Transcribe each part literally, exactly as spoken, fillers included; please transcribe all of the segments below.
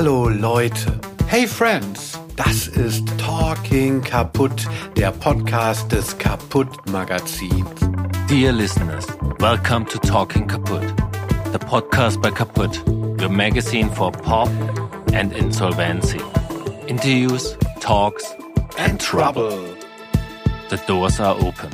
Hallo Leute. Hey Friends. Das ist Talking Kaputt, der Podcast des Kaputt-Magazins. Dear listeners, welcome to Talking Kaputt, the podcast by Kaputt, your magazine for pop and insolvency. Interviews, talks and trouble. The doors are open.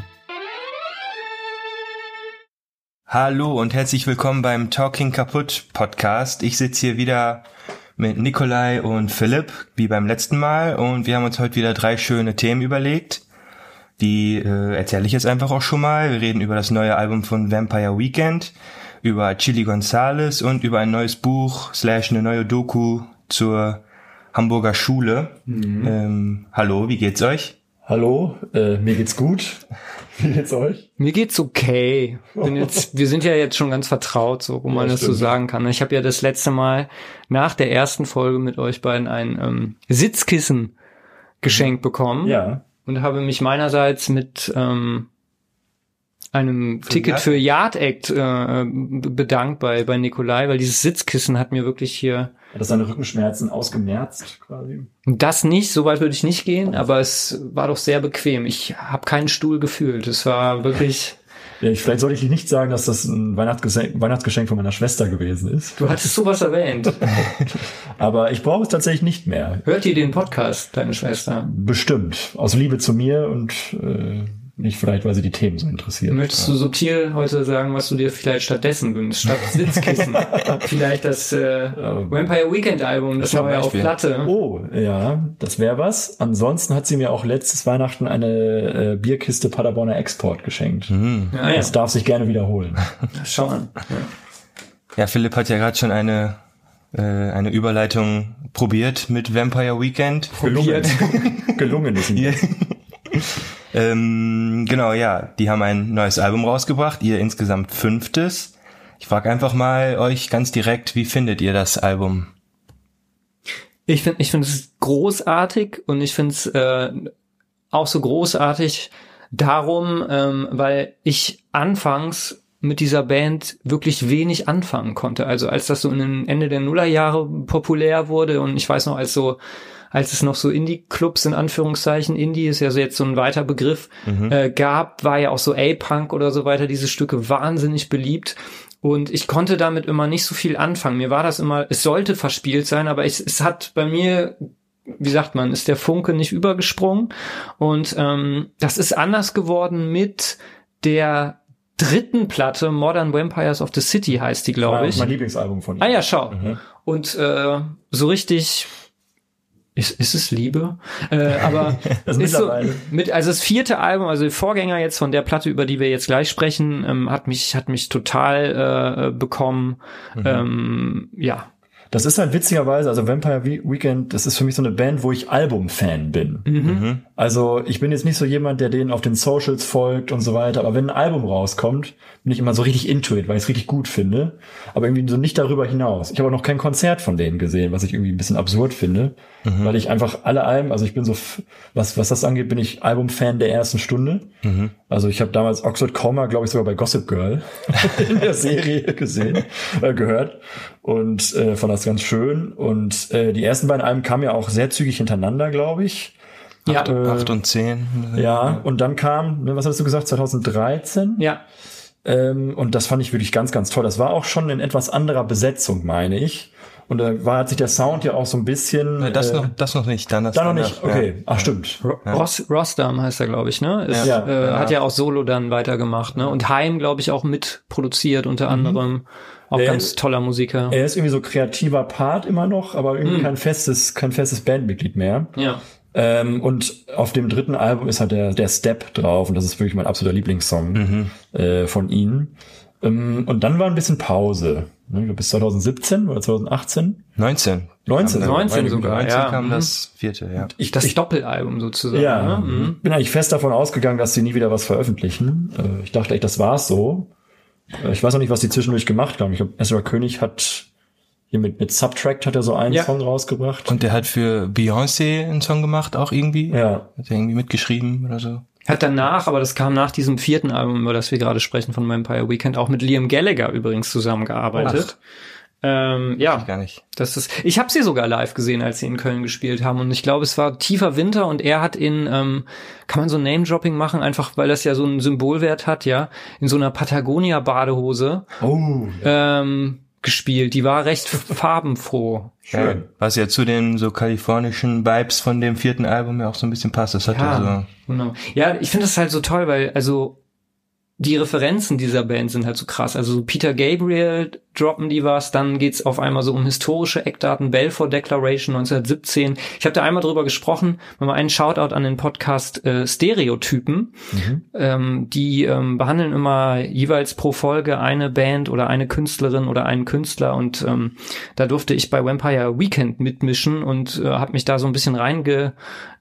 Hallo und herzlich willkommen beim Talking Kaputt Podcast. Ich sitze hier wieder mit Nikolai und Philipp, wie beim letzten Mal, und wir haben uns heute wieder drei schöne Themen überlegt. Die äh, erzähle ich jetzt einfach auch schon mal. Wir reden über das neue Album von Vampire Weekend, über Chilly Gonzales und über ein neues Buch slash eine neue Doku zur Hamburger Schule. Mhm. Ähm, hallo, wie geht's euch? Hallo, äh, mir geht's gut. Wie geht's euch? Mir geht's okay. Bin jetzt, wir sind ja jetzt schon ganz vertraut, so wo man ja, das so sagen kann. Ich habe ja das letzte Mal nach der ersten Folge mit euch beiden ein ähm, Sitzkissen geschenkt bekommen. Ja. Und habe mich meinerseits mit ähm, einem für Ticket Yard? für Yard Act äh, bedankt bei bei Nikolai, weil dieses Sitzkissen hat mir wirklich hier... Hat das seine Rückenschmerzen ausgemerzt quasi? Das nicht, so weit würde ich nicht gehen, aber es war doch sehr bequem. Ich habe keinen Stuhl gefühlt. Es war wirklich... Ja, ich, vielleicht sollte ich nicht sagen, dass das ein Weihnachtsgeschenk, Weihnachtsgeschenk von meiner Schwester gewesen ist. Du hattest sowas erwähnt. Aber ich brauche es tatsächlich nicht mehr. Hört ihr den Podcast, deine Schwester? Bestimmt. Aus Liebe zu mir und äh, nicht vielleicht, weil sie die Themen so interessieren. Möchtest du subtil heute sagen, was du dir vielleicht stattdessen wünschst? Statt Sitzkissen. Vielleicht das äh, Vampire Weekend Album, das neue auf Platte. Oh, ja, das wäre was. Ansonsten hat sie mir auch letztes Weihnachten eine äh, Bierkiste Paderborner Export geschenkt. Mhm. Ja, ja. Das darf sich gerne wiederholen. Schau an. Ja, ja, Philipp hat ja gerade schon eine äh, eine Überleitung probiert mit Vampire Weekend. Probiert. Gelungen. Gelungen ist mir. Ähm, genau, ja, die haben ein neues Album rausgebracht, ihr insgesamt fünftes. Ich frage einfach mal euch ganz direkt, wie findet ihr das Album? Ich finde ich finde es großartig und ich finde es äh, auch so großartig darum, ähm, weil ich anfangs mit dieser Band wirklich wenig anfangen konnte. Also als das so in den Ende der Nullerjahre populär wurde und ich weiß noch, als so als es noch so Indie-Clubs in Anführungszeichen, Indie ist ja so jetzt so ein weiter Begriff, mhm. äh, gab, war ja auch so A-Punk oder so weiter, diese Stücke wahnsinnig beliebt und ich konnte damit immer nicht so viel anfangen. Mir war das immer, es sollte verspielt sein, aber ich, es hat bei mir, wie sagt man, ist der Funke nicht übergesprungen und ähm, das ist anders geworden mit der dritten Platte, Modern Vampires of the City heißt die, glaube ich. Das ist mein Lieblingsalbum von ihm. Ah ja, schau. Mhm. Und äh, so richtig... Ist, ist es Liebe? Äh, aber das ist so mit, also das vierte Album, also der Vorgänger jetzt von der Platte, über die wir jetzt gleich sprechen, ähm, hat mich hat mich total äh, bekommen. Mhm. Ähm, ja. Das ist halt witzigerweise, also Vampire Weekend, das ist für mich so eine Band, wo ich Album-Fan bin. Mhm. Also ich bin jetzt nicht so jemand, der denen auf den Socials folgt und so weiter, aber wenn ein Album rauskommt, bin ich immer so richtig into it, weil ich es richtig gut finde, aber irgendwie so nicht darüber hinaus. Ich habe auch noch kein Konzert von denen gesehen, was ich irgendwie ein bisschen absurd finde, mhm. weil ich einfach alle Alben, also ich bin so, was was das angeht, bin ich Album-Fan der ersten Stunde. Mhm. Also ich habe damals Oxford Coma, glaube ich, sogar bei Gossip Girl in der Serie gesehen, äh, gehört und äh, fand das ganz schön. Und äh, die ersten beiden Alben kamen ja auch sehr zügig hintereinander, glaube ich. Ja. Acht, äh, acht und zehn. Ja, und dann kam, ne, was hast du gesagt, zwanzig dreizehn? Ja. Ähm, und das fand ich wirklich ganz, ganz toll. Das war auch schon in etwas anderer Besetzung, meine ich. Und da war, hat sich der Sound ja auch so ein bisschen... Nein, das, äh, noch, das noch nicht. Dann das da noch nicht, okay. Ja. Ach, stimmt. Ja. Ross, Rostam heißt er, glaube ich, ne? Ist, ja. Äh, ja. Hat ja auch Solo dann weitergemacht, ne? Und Haim, glaube ich, auch mitproduziert unter mhm. anderem. Auch er, ganz toller Musiker. Er ist irgendwie so kreativer Part immer noch, aber irgendwie mhm. kein festes, kein festes Bandmitglied mehr. Ja. Ähm, und auf dem dritten Album ist halt der, der Step drauf und das ist wirklich mein absoluter Lieblingssong mhm. äh, von ihnen. Ähm, und dann war ein bisschen Pause. Ne, bis zwanzig siebzehn oder zwanzig achtzehn? neunzehn. neunzehn, neunzehn sogar, neunzehn ja. kam mhm. das vierte, ja. Ich, das ich, Doppelalbum sozusagen. Ja, ne? mhm. bin eigentlich fest davon ausgegangen, dass sie nie wieder was veröffentlichen. Äh, ich dachte echt, das war's so. Äh, ich weiß noch nicht, was die zwischendurch gemacht haben. Ich glaube, Ezra König hat hier mit, mit Subtract hat er so einen ja. Song rausgebracht. Und der hat für Beyoncé einen Song gemacht, auch irgendwie. Ja. Hat er irgendwie mitgeschrieben oder so. Hat danach, aber das kam nach diesem vierten Album, über das wir gerade sprechen, von Vampire Weekend, auch mit Liam Gallagher übrigens zusammengearbeitet. Ähm, ja, ich gar nicht. Das ist. Ich habe sie sogar live gesehen, als sie in Köln gespielt haben, und ich glaube, es war tiefer Winter und er hat in, ähm, kann man so Name-Dropping machen, einfach weil das ja so einen Symbolwert hat, ja, in so einer Patagonia-Badehose Oh. ähm, gespielt. Die war recht farbenfroh. Ja, was ja zu den so kalifornischen Vibes von dem vierten Album ja auch so ein bisschen passt. Das hat ja, Ja, so. genau. Ja, ich finde das halt so toll, weil also die Referenzen dieser Band sind halt so krass. Also so Peter Gabriel droppen die was, dann geht's auf einmal so um historische Eckdaten, Balfour Declaration neunzehnhundertsiebzehn. Ich habe da einmal drüber gesprochen, mal einen Shoutout an den Podcast äh, Stereotypen. Mhm. Ähm, die ähm, behandeln immer jeweils pro Folge eine Band oder eine Künstlerin oder einen Künstler, und ähm, da durfte ich bei Vampire Weekend mitmischen und äh, habe mich da so ein bisschen reingehört,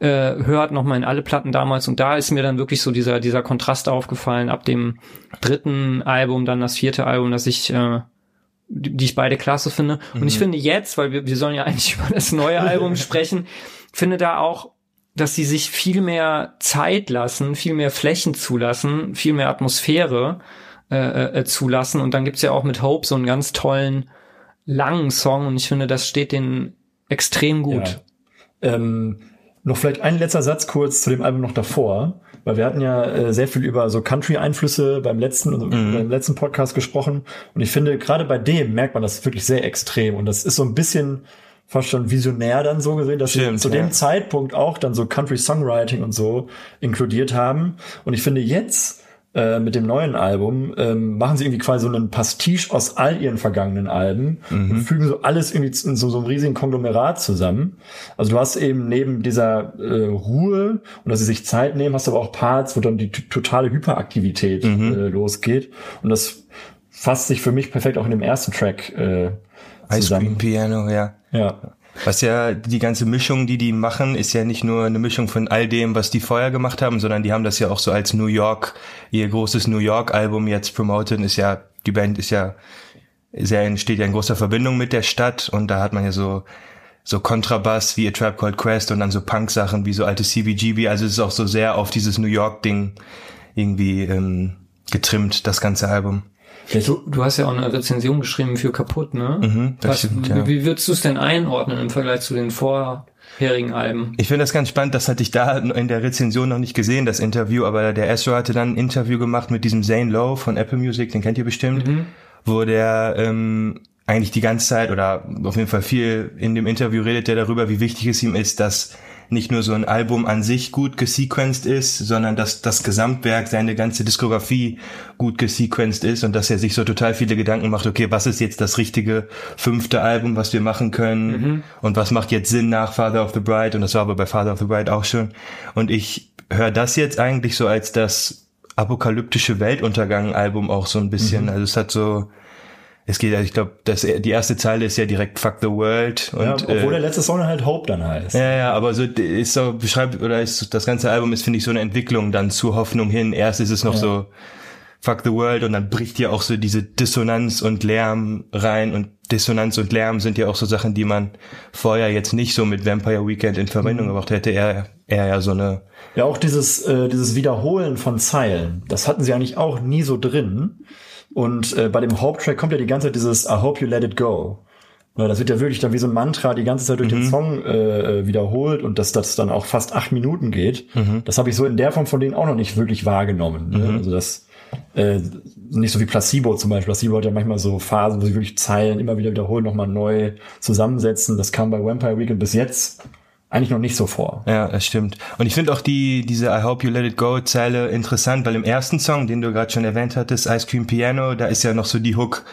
äh, nochmal in alle Platten damals, und da ist mir dann wirklich so dieser dieser Kontrast aufgefallen ab dem dritten Album, dann das vierte Album, dass ich äh, die, die ich beide klasse finde. Und Mhm. ich finde jetzt, weil wir, wir sollen ja eigentlich über das neue Album sprechen, finde da auch, dass sie sich viel mehr Zeit lassen, viel mehr Flächen zulassen, viel mehr Atmosphäre äh, äh, zulassen. Und dann gibt's ja auch mit Hope so einen ganz tollen, langen Song, und ich finde, das steht denen extrem gut. Ja. Ähm, noch vielleicht ein letzter Satz kurz zu dem Album noch davor, weil wir hatten ja äh, sehr viel über so Country-Einflüsse beim letzten mhm. beim letzten Podcast gesprochen, und ich finde, gerade bei dem merkt man das wirklich sehr extrem, und das ist so ein bisschen fast schon visionär dann so gesehen, dass Stimmt, sie zu ja. dem Zeitpunkt auch dann so Country-Songwriting und so inkludiert haben, und ich finde jetzt äh, mit dem neuen Album ähm, machen sie irgendwie quasi so einen Pastiche aus all ihren vergangenen Alben mhm. und fügen so alles irgendwie in so, so einem riesigen Konglomerat zusammen. Also du hast eben neben dieser äh, Ruhe und dass sie sich Zeit nehmen, hast du aber auch Parts, wo dann die t- totale Hyperaktivität mhm. äh, losgeht, und das fasst sich für mich perfekt auch in dem ersten Track äh, Ice Cream zusammen. Piano, ja. Ja. Was ja, die ganze Mischung, die die machen, ist ja nicht nur eine Mischung von all dem, was die vorher gemacht haben, sondern die haben das ja auch so als New York, ihr großes New York-Album jetzt promoten, ist ja, die Band ist ja, sehr, steht ja in großer Verbindung mit der Stadt, und da hat man ja so, so Kontrabass wie A Tribe Called Quest und dann so Punk-Sachen wie so alte C B G B, also es ist auch so sehr auf dieses New York-Ding irgendwie ähm, getrimmt, das ganze Album. Du, du hast ja auch eine Rezension geschrieben für Kaputt, ne? Mhm, das Was, stimmt, ja. Wie würdest du es denn einordnen im Vergleich zu den vorherigen Alben? Ich finde das ganz spannend, das hatte ich da in der Rezension noch nicht gesehen, das Interview, aber der Ezra hatte dann ein Interview gemacht mit diesem Zane Lowe von Apple Music, den kennt ihr bestimmt, mhm. wo der ähm, eigentlich die ganze Zeit oder auf jeden Fall viel in dem Interview redet er darüber, wie wichtig es ihm ist, dass nicht nur so ein Album an sich gut gesequenced ist, sondern dass das Gesamtwerk, seine ganze Diskografie gut gesequenced ist, und dass er sich so total viele Gedanken macht, okay, was ist jetzt das richtige fünfte Album, was wir machen können, mhm. und was macht jetzt Sinn nach Father of the Bride, und das war aber bei Father of the Bride auch schon. Und ich höre das jetzt eigentlich so als das apokalyptische Weltuntergang-Album auch so ein bisschen, mhm. also es hat so, es geht, ich glaube, das die erste Zeile ist ja direkt Fuck the World, und ja, obwohl äh, der letzte Song halt Hope dann heißt. Ja, ja, aber so ist so beschreibt oder ist das ganze Album ist, finde ich, so eine Entwicklung dann zur Hoffnung hin. Erst ist es noch ja. so Fuck the World, und dann bricht ja auch so diese Dissonanz und Lärm rein, und Dissonanz und Lärm sind ja auch so Sachen, die man vorher jetzt nicht so mit Vampire Weekend in Verbindung gebracht hätte. Er er ja so eine ja auch dieses äh, dieses Wiederholen von Zeilen. Das hatten sie eigentlich auch nie so drin. Und äh, bei dem Haupttrack kommt ja die ganze Zeit dieses I hope you let it go. Ja, das wird ja wirklich dann wie so ein Mantra die ganze Zeit durch mhm. den Song äh, wiederholt, und dass das dann auch fast acht Minuten geht. Mhm. Das habe ich so in der Form von denen auch noch nicht wirklich wahrgenommen. Ne? Mhm. Also das äh, nicht so wie Placebo zum Beispiel. Placebo hat ja manchmal so Phasen, wo sie wirklich Zeilen immer wieder wiederholen, nochmal neu zusammensetzen. Das kam bei Vampire Weekend bis jetzt eigentlich noch nicht so vor. Ja, das stimmt. Und ich finde auch die diese I Hope You Let It Go Zeile interessant, weil im ersten Song, den du gerade schon erwähnt hattest, Ice Cream Piano, da ist ja noch so die Hook,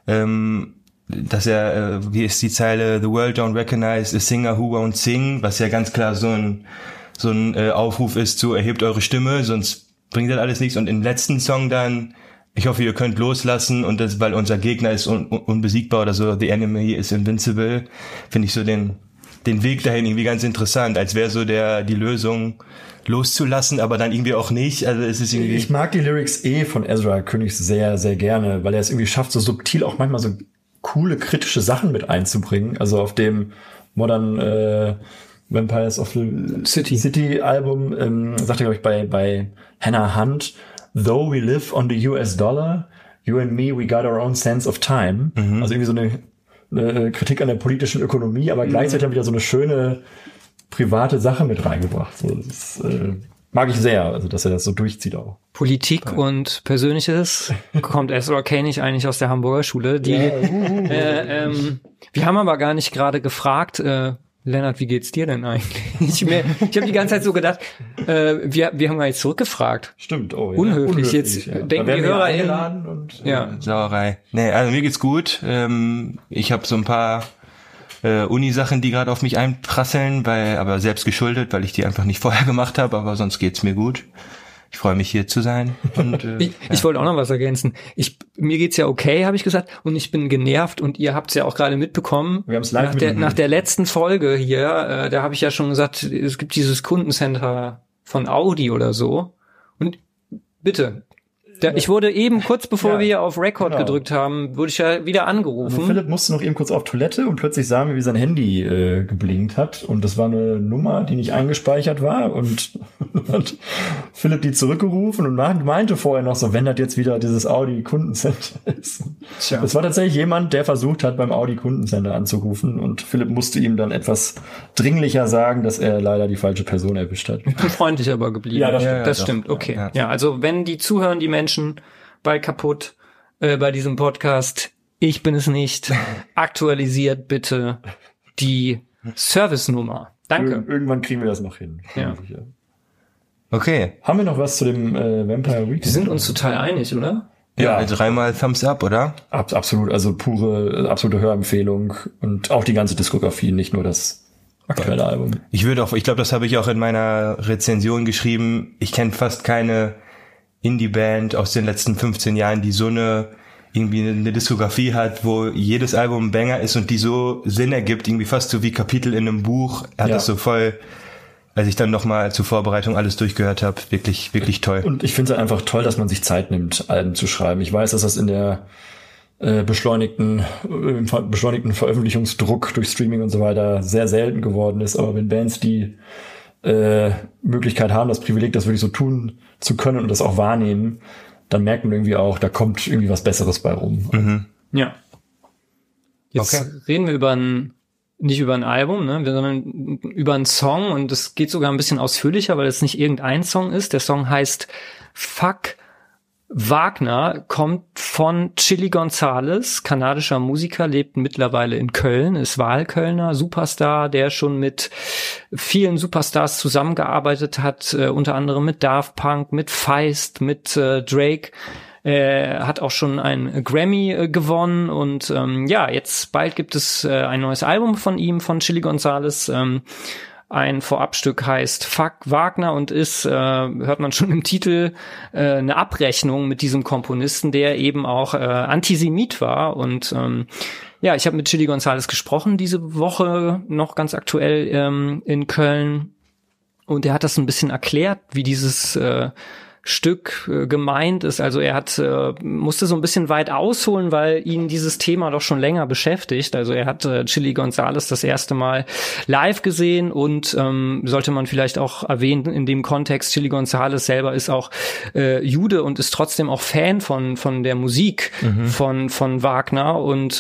ähm, dass er, äh, wie ist die Zeile, The world don't recognize a singer who won't sing, was ja ganz klar so ein so ein äh, Aufruf ist zu erhebt eure Stimme, sonst bringt das alles nichts. Und im letzten Song dann, ich hoffe, ihr könnt loslassen, und das, weil unser Gegner ist un- unbesiegbar oder so, the enemy is invincible, finde ich so den den Weg dahin irgendwie ganz interessant, als wäre so der die Lösung loszulassen, aber dann irgendwie auch nicht. Also es ist irgendwie. Ich mag die Lyrics eh von Ezra König sehr, sehr gerne, weil er es irgendwie schafft, so subtil auch manchmal so coole kritische Sachen mit einzubringen. Also auf dem Modern äh, Vampires of the City, City Album ähm, sagt er, glaube ich, bei bei Hannah Hunt, though we live on the U S dollar, you and me, we got our own sense of time. Mhm. Also irgendwie so eine eine Kritik an der politischen Ökonomie, aber gleichzeitig haben wieder so eine schöne private Sache mit reingebracht. So, das ist, äh, mag ich sehr, also dass er das so durchzieht auch. Politik ja. und Persönliches kommt Ezra Koenig eigentlich aus der Hamburger Schule. Die, ja. äh, ähm, wir haben aber gar nicht gerade gefragt, äh, Lennart, wie geht's dir denn eigentlich? Ich, mir, ich habe die ganze Zeit so gedacht, äh, wir, wir haben gar nicht zurückgefragt. Stimmt, oh ja. Unhöflich, Unhöflich jetzt ja. denken die Hörer eingeladen und äh, ja. Sauerei. Nee, also mir geht's gut. Ähm, ich habe so ein paar äh, Uni-Sachen, die gerade auf mich einprasseln, weil aber selbst geschuldet, weil ich die einfach nicht vorher gemacht habe, aber sonst geht's mir gut. Ich freue mich, hier zu sein. Und, äh, ich ja. ich wollte auch noch was ergänzen. Ich, mir geht's ja okay, habe ich gesagt, und ich bin genervt und ihr habt's ja auch gerade mitbekommen. Wir haben's live nach der, nach der letzten Folge hier, äh, da habe ich ja schon gesagt, es gibt dieses Kundencenter von Audi oder so. Und bitte, da, ich wurde eben kurz bevor ja, wir auf Record genau. gedrückt haben, wurde ich ja wieder angerufen. Also Philipp musste noch eben kurz auf Toilette und plötzlich sahen wir, wie sein Handy äh, geblinkt hat und das war eine Nummer, die nicht eingespeichert war und hat Philipp die zurückgerufen und meinte vorher noch so, wenn das jetzt wieder dieses Audi Kundencenter ist. Tja. Das war tatsächlich jemand, der versucht hat, beim Audi Kundencenter anzurufen und Philipp musste ihm dann etwas dringlicher sagen, dass er leider die falsche Person erwischt hat. Ich bin freundlich aber geblieben. Ja, das stimmt. Ja, das ja, stimmt. Doch. Okay. Ja. Ja, also wenn die zuhören, die Menschen bei Kaputt, äh, bei diesem Podcast, ich bin es nicht, aktualisiert bitte die Service-Nummer. Danke. Ir- irgendwann kriegen wir das noch hin. Ja. Okay. Haben wir noch was zu dem äh, Vampire Weekend? Wir sind uns total einig, oder? Ja, Ja. dreimal Thumbs up, oder? Ab, absolut, also pure, absolute Hörempfehlung und auch die ganze Diskografie, nicht nur das aktuelle Album. Ich würde auch, ich glaube, das habe ich auch in meiner Rezension geschrieben. Ich kenne fast keine Indie-Band aus den letzten fünfzehn Jahren, die so eine irgendwie eine Diskografie hat, wo jedes Album ein Banger ist und die so Sinn ergibt, irgendwie fast so wie Kapitel in einem Buch. Er hat Ja. das so voll, als ich dann nochmal zur Vorbereitung alles durchgehört habe, wirklich, wirklich toll. Und ich finde es einfach toll, dass man sich Zeit nimmt, Alben zu schreiben. Ich weiß, dass das in der äh, beschleunigten, im ver- beschleunigten Veröffentlichungsdruck durch Streaming und so weiter sehr selten geworden ist. Aber wenn Bands die äh, Möglichkeit haben, das Privileg, das wirklich so tun zu können und das auch wahrnehmen, dann merkt man irgendwie auch, da kommt irgendwie was Besseres bei rum. Mhm. Ja. Jetzt Okay. reden wir über ein, nicht über ein Album, ne, sondern über einen Song und es geht sogar ein bisschen ausführlicher, weil es nicht irgendein Song ist. Der Song heißt Fuck Wagner, kommt von Chili Gonzales, kanadischer Musiker, lebt mittlerweile in Köln, ist Wahlkölner, Superstar, der schon mit vielen Superstars zusammengearbeitet hat, äh, unter anderem mit Daft Punk, mit Feist, mit äh, Drake. Er hat auch schon einen Grammy äh, gewonnen und ähm, ja, jetzt bald gibt es äh, ein neues Album von ihm, von Chili Gonzales. Ähm, Ein Vorabstück heißt Fuck Wagner und ist, äh, hört man schon im Titel, äh, eine Abrechnung mit diesem Komponisten, der eben auch äh, Antisemit war. Und ähm, ja, ich habe mit Chili Gonzales gesprochen diese Woche, noch ganz aktuell ähm, in Köln. Und er hat das ein bisschen erklärt, wie dieses äh, Stück äh, gemeint ist. Also er hat äh, musste so ein bisschen weit ausholen, weil ihn dieses Thema doch schon länger beschäftigt. Also er hat äh, Chili Gonzales das erste Mal live gesehen und ähm, sollte man vielleicht auch erwähnen in dem Kontext, Chili Gonzales selber ist auch äh, Jude und ist trotzdem auch Fan von von der Musik mhm. von von Wagner und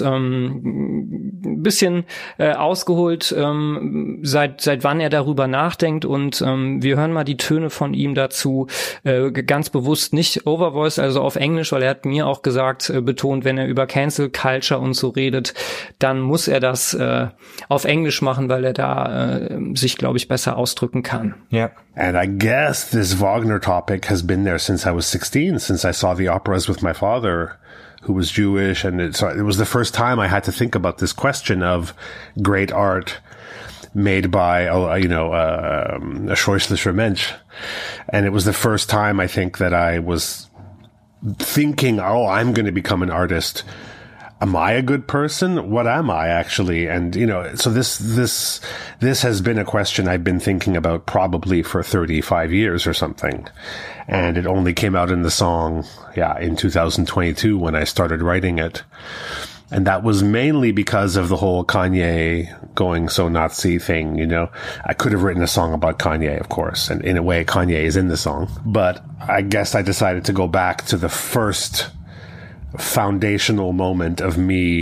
ähm, ein bisschen äh, ausgeholt, ähm, seit seit wann er darüber nachdenkt und ähm, wir hören mal die Töne von ihm dazu. Äh, ganz bewusst nicht Overvoice, also auf Englisch, weil er hat mir auch gesagt, äh, betont, wenn er über Cancel Culture und so redet, dann muss er das äh, auf Englisch machen, weil er da äh, sich, glaube ich, besser ausdrücken kann. Ja. And I guess this Wagner topic has been there since I was sixteen, since I saw the operas with my father, who was Jewish, and it, so it was the first time I had to think about this question of great art made by, uh, you know, uh, um, a scheußlicher Mensch. And it was the first time, I think, that I was thinking, oh, I'm going to become an artist. Am I a good person? What am I actually? And, you know, so this, this, this has been a question I've been thinking about probably for thirty-five years or something. And it only came out in the song, yeah, in two thousand twenty-two when I started writing it. And that was mainly because of the whole Kanye going so Nazi thing, you know. I could have written a song about Kanye, of course, and in a way Kanye is in the song. But I guess I decided to go back to the first foundational moment of me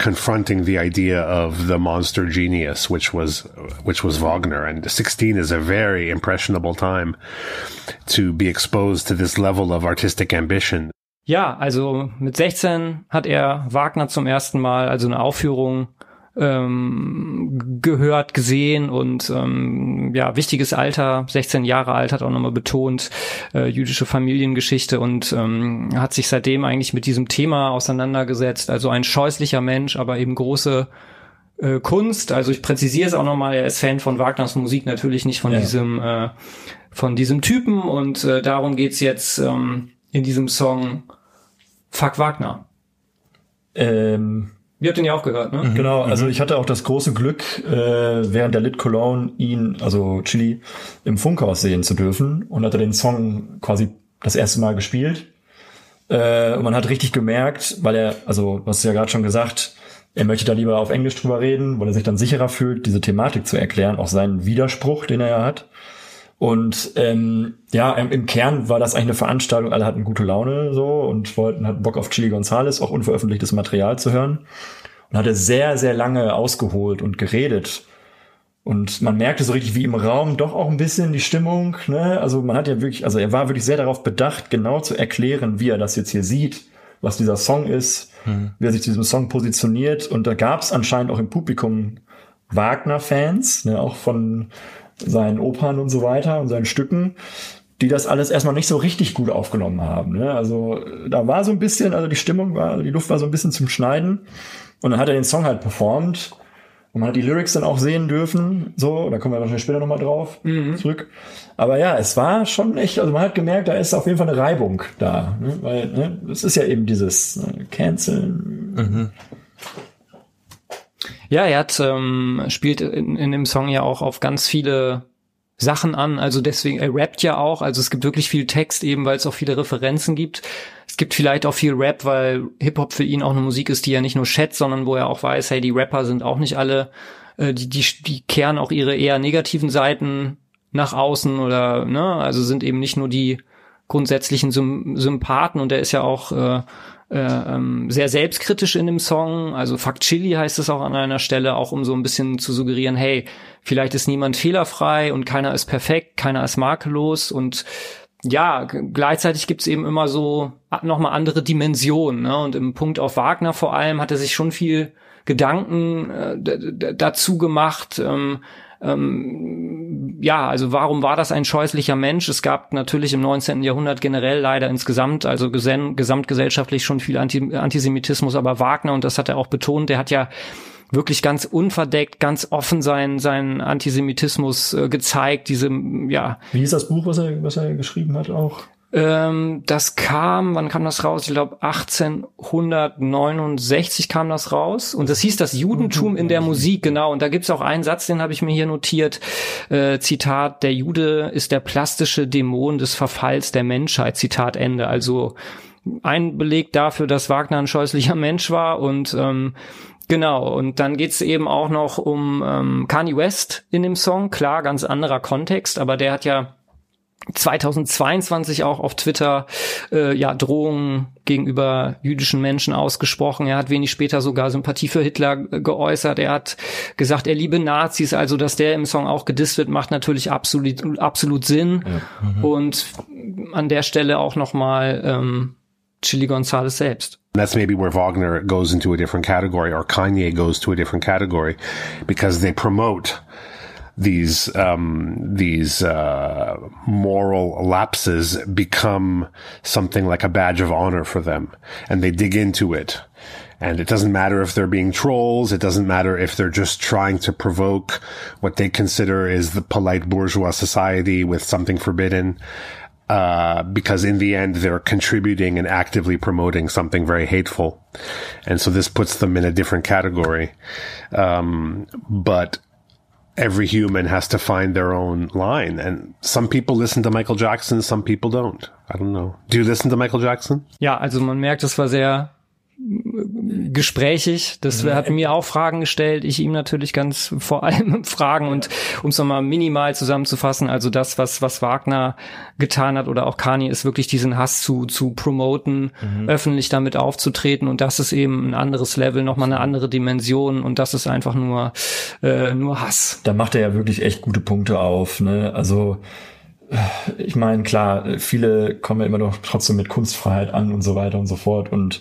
confronting the idea of the monster genius, which was, which was Wagner. And sixteen is a very impressionable time to be exposed to this level of artistic ambition. Ja, also mit sechzehn hat er Wagner zum ersten Mal, also eine Aufführung, ähm, gehört, gesehen und ähm, ja, wichtiges Alter, sechzehn Jahre alt, hat auch nochmal betont, äh, jüdische Familiengeschichte und ähm, hat sich seitdem eigentlich mit diesem Thema auseinandergesetzt. Also ein scheußlicher Mensch, aber eben große äh, Kunst. Also ich präzisiere es auch nochmal, er ist Fan von Wagners Musik, natürlich nicht von ja. diesem äh, von diesem Typen und äh, darum geht's jetzt ähm, in diesem Song Fuck Wagner. Ähm Ihr habt ihn ja auch gehört, ne? Genau, also ich hatte auch das große Glück, äh, während der Lit Cologne ihn, also Chili, im Funkhaus sehen zu dürfen und hatte den Song quasi das erste Mal gespielt. Äh, und man hat richtig gemerkt, weil er, also du hast ja gerade schon gesagt, er möchte da lieber auf Englisch drüber reden, weil er sich dann sicherer fühlt, diese Thematik zu erklären, auch seinen Widerspruch, den er ja hat. Und ähm, ja, im, im Kern war das eigentlich eine Veranstaltung, alle hatten gute Laune so und wollten, hatten Bock auf Chili González, auch unveröffentlichtes Material zu hören. Und hatte sehr, sehr lange ausgeholt und geredet. Und man merkte so richtig, wie im Raum doch auch ein bisschen die Stimmung, ne? Also man hat ja wirklich, also er war wirklich sehr darauf bedacht, genau zu erklären, wie er das jetzt hier sieht, was dieser Song ist, mhm. wie er sich zu diesem Song positioniert. Und da gab es anscheinend auch im Publikum Wagner-Fans, ne? Auch von seinen Opern und so weiter und seinen Stücken, die das alles erstmal nicht so richtig gut aufgenommen haben. Ne? Also da war so ein bisschen, also die Stimmung war, die Luft war so ein bisschen zum Schneiden und dann hat er den Song halt performt und man hat die Lyrics dann auch sehen dürfen, so, da kommen wir wahrscheinlich später nochmal drauf mhm. zurück. Aber ja, es war schon echt, also man hat gemerkt, da ist auf jeden Fall eine Reibung da, ne? Weil ne, es ist ja eben dieses ne, Canceln. Mhm. Ja, er hat ähm, spielt in, in dem Song ja auch auf ganz viele Sachen an, also deswegen, er rappt ja auch, also es gibt wirklich viel Text eben, weil es auch viele Referenzen gibt. Es gibt vielleicht auch viel Rap, weil Hip-Hop für ihn auch eine Musik ist, die er nicht nur schätzt, sondern wo er auch weiß, hey, die Rapper sind auch nicht alle, äh, die, die, die kehren auch ihre eher negativen Seiten nach außen oder, ne, also sind eben nicht nur die grundsätzlichen Sym- Sympathen und er ist ja auch äh, Äh, ähm, sehr selbstkritisch in dem Song, also Fuck Chili heißt es auch an einer Stelle, auch um so ein bisschen zu suggerieren, hey, vielleicht ist niemand fehlerfrei und keiner ist perfekt, keiner ist makellos und ja, g- gleichzeitig gibt's eben immer so nochmal andere Dimensionen, ne? Und im Punkt auf Wagner vor allem hat er sich schon viel Gedanken äh, d- d- dazu gemacht, ähm, Ähm, ja, also warum war das ein scheußlicher Mensch? Es gab natürlich im neunzehnten Jahrhundert generell leider insgesamt, also gesen- gesamtgesellschaftlich schon viel Anti- Antisemitismus, aber Wagner, und das hat er auch betont, der hat ja wirklich ganz unverdeckt, ganz offen seinen seinen Antisemitismus äh, gezeigt, diese, ja. Wie hieß das Buch, was er, was er geschrieben hat auch? Ähm, das kam, wann kam das raus? Ich glaube achtzehnhundertneunundsechzig kam das raus und das hieß das Judentum in der Musik, genau, und da gibt's auch einen Satz, den habe ich mir hier notiert, äh, Zitat, der Jude ist der plastische Dämon des Verfalls der Menschheit, Zitat Ende, also ein Beleg dafür, dass Wagner ein scheußlicher Mensch war und ähm, genau, und dann geht's eben auch noch um ähm, Kanye West in dem Song, klar, ganz anderer Kontext, aber der hat ja zweitausendzweiundzwanzig auch auf Twitter äh, ja Drohungen gegenüber jüdischen Menschen ausgesprochen. Er hat wenig später sogar Sympathie für Hitler geäußert. Er hat gesagt, er liebe Nazis. Also, dass der im Song auch gedisst wird, macht natürlich absolut absolut Sinn. Ja. Mhm. Und an der Stelle auch nochmal ähm, Chili González selbst. That's maybe where Wagner goes into a different category or Kanye goes to a different category because they promote these um these uh moral lapses become something like a badge of honor for them and they dig into it, and it doesn't matter if they're being trolls, it doesn't matter if they're just trying to provoke what they consider is the polite bourgeois society with something forbidden, uh because in the end they're contributing and actively promoting something very hateful, and so this puts them in a different category. Um but every human has to find their own line. And some people listen to Michael Jackson, some people don't. I don't know. Do you listen to Michael Jackson? Ja, also man merkt, es war sehr gesprächig. Das ja. hat mir auch Fragen gestellt. Ich ihm natürlich ganz vor allem Fragen. Und um es nochmal minimal zusammenzufassen, also das, was was Wagner getan hat oder auch Kanye, ist wirklich diesen Hass zu zu promoten, mhm. öffentlich damit aufzutreten. Und das ist eben ein anderes Level, nochmal eine andere Dimension. Und das ist einfach nur äh, nur Hass. Da macht er ja wirklich echt gute Punkte auf, ne? Also ich meine, klar, viele kommen ja immer noch trotzdem mit Kunstfreiheit an und so weiter und so fort. Und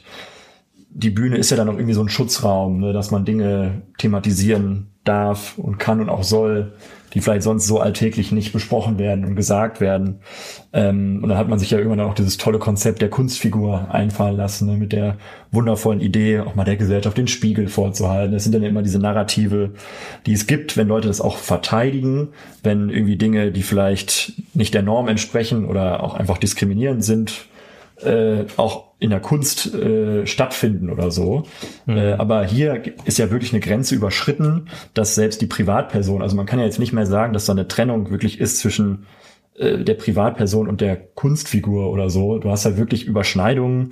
die Bühne ist ja dann auch irgendwie so ein Schutzraum, ne, dass man Dinge thematisieren darf und kann und auch soll, die vielleicht sonst so alltäglich nicht besprochen werden und gesagt werden. Ähm, und dann hat man sich ja irgendwann auch dieses tolle Konzept der Kunstfigur einfallen lassen, ne, mit der wundervollen Idee, auch mal der Gesellschaft den Spiegel vorzuhalten. Das sind dann immer diese Narrative, die es gibt, wenn Leute das auch verteidigen, wenn irgendwie Dinge, die vielleicht nicht der Norm entsprechen oder auch einfach diskriminierend sind, äh, auch in der Kunst äh, stattfinden oder so. Mhm. Äh, aber hier ist ja wirklich eine Grenze überschritten, dass selbst die Privatperson, also man kann ja jetzt nicht mehr sagen, dass da eine Trennung wirklich ist zwischen äh, der Privatperson und der Kunstfigur oder so. Du hast halt wirklich Überschneidungen.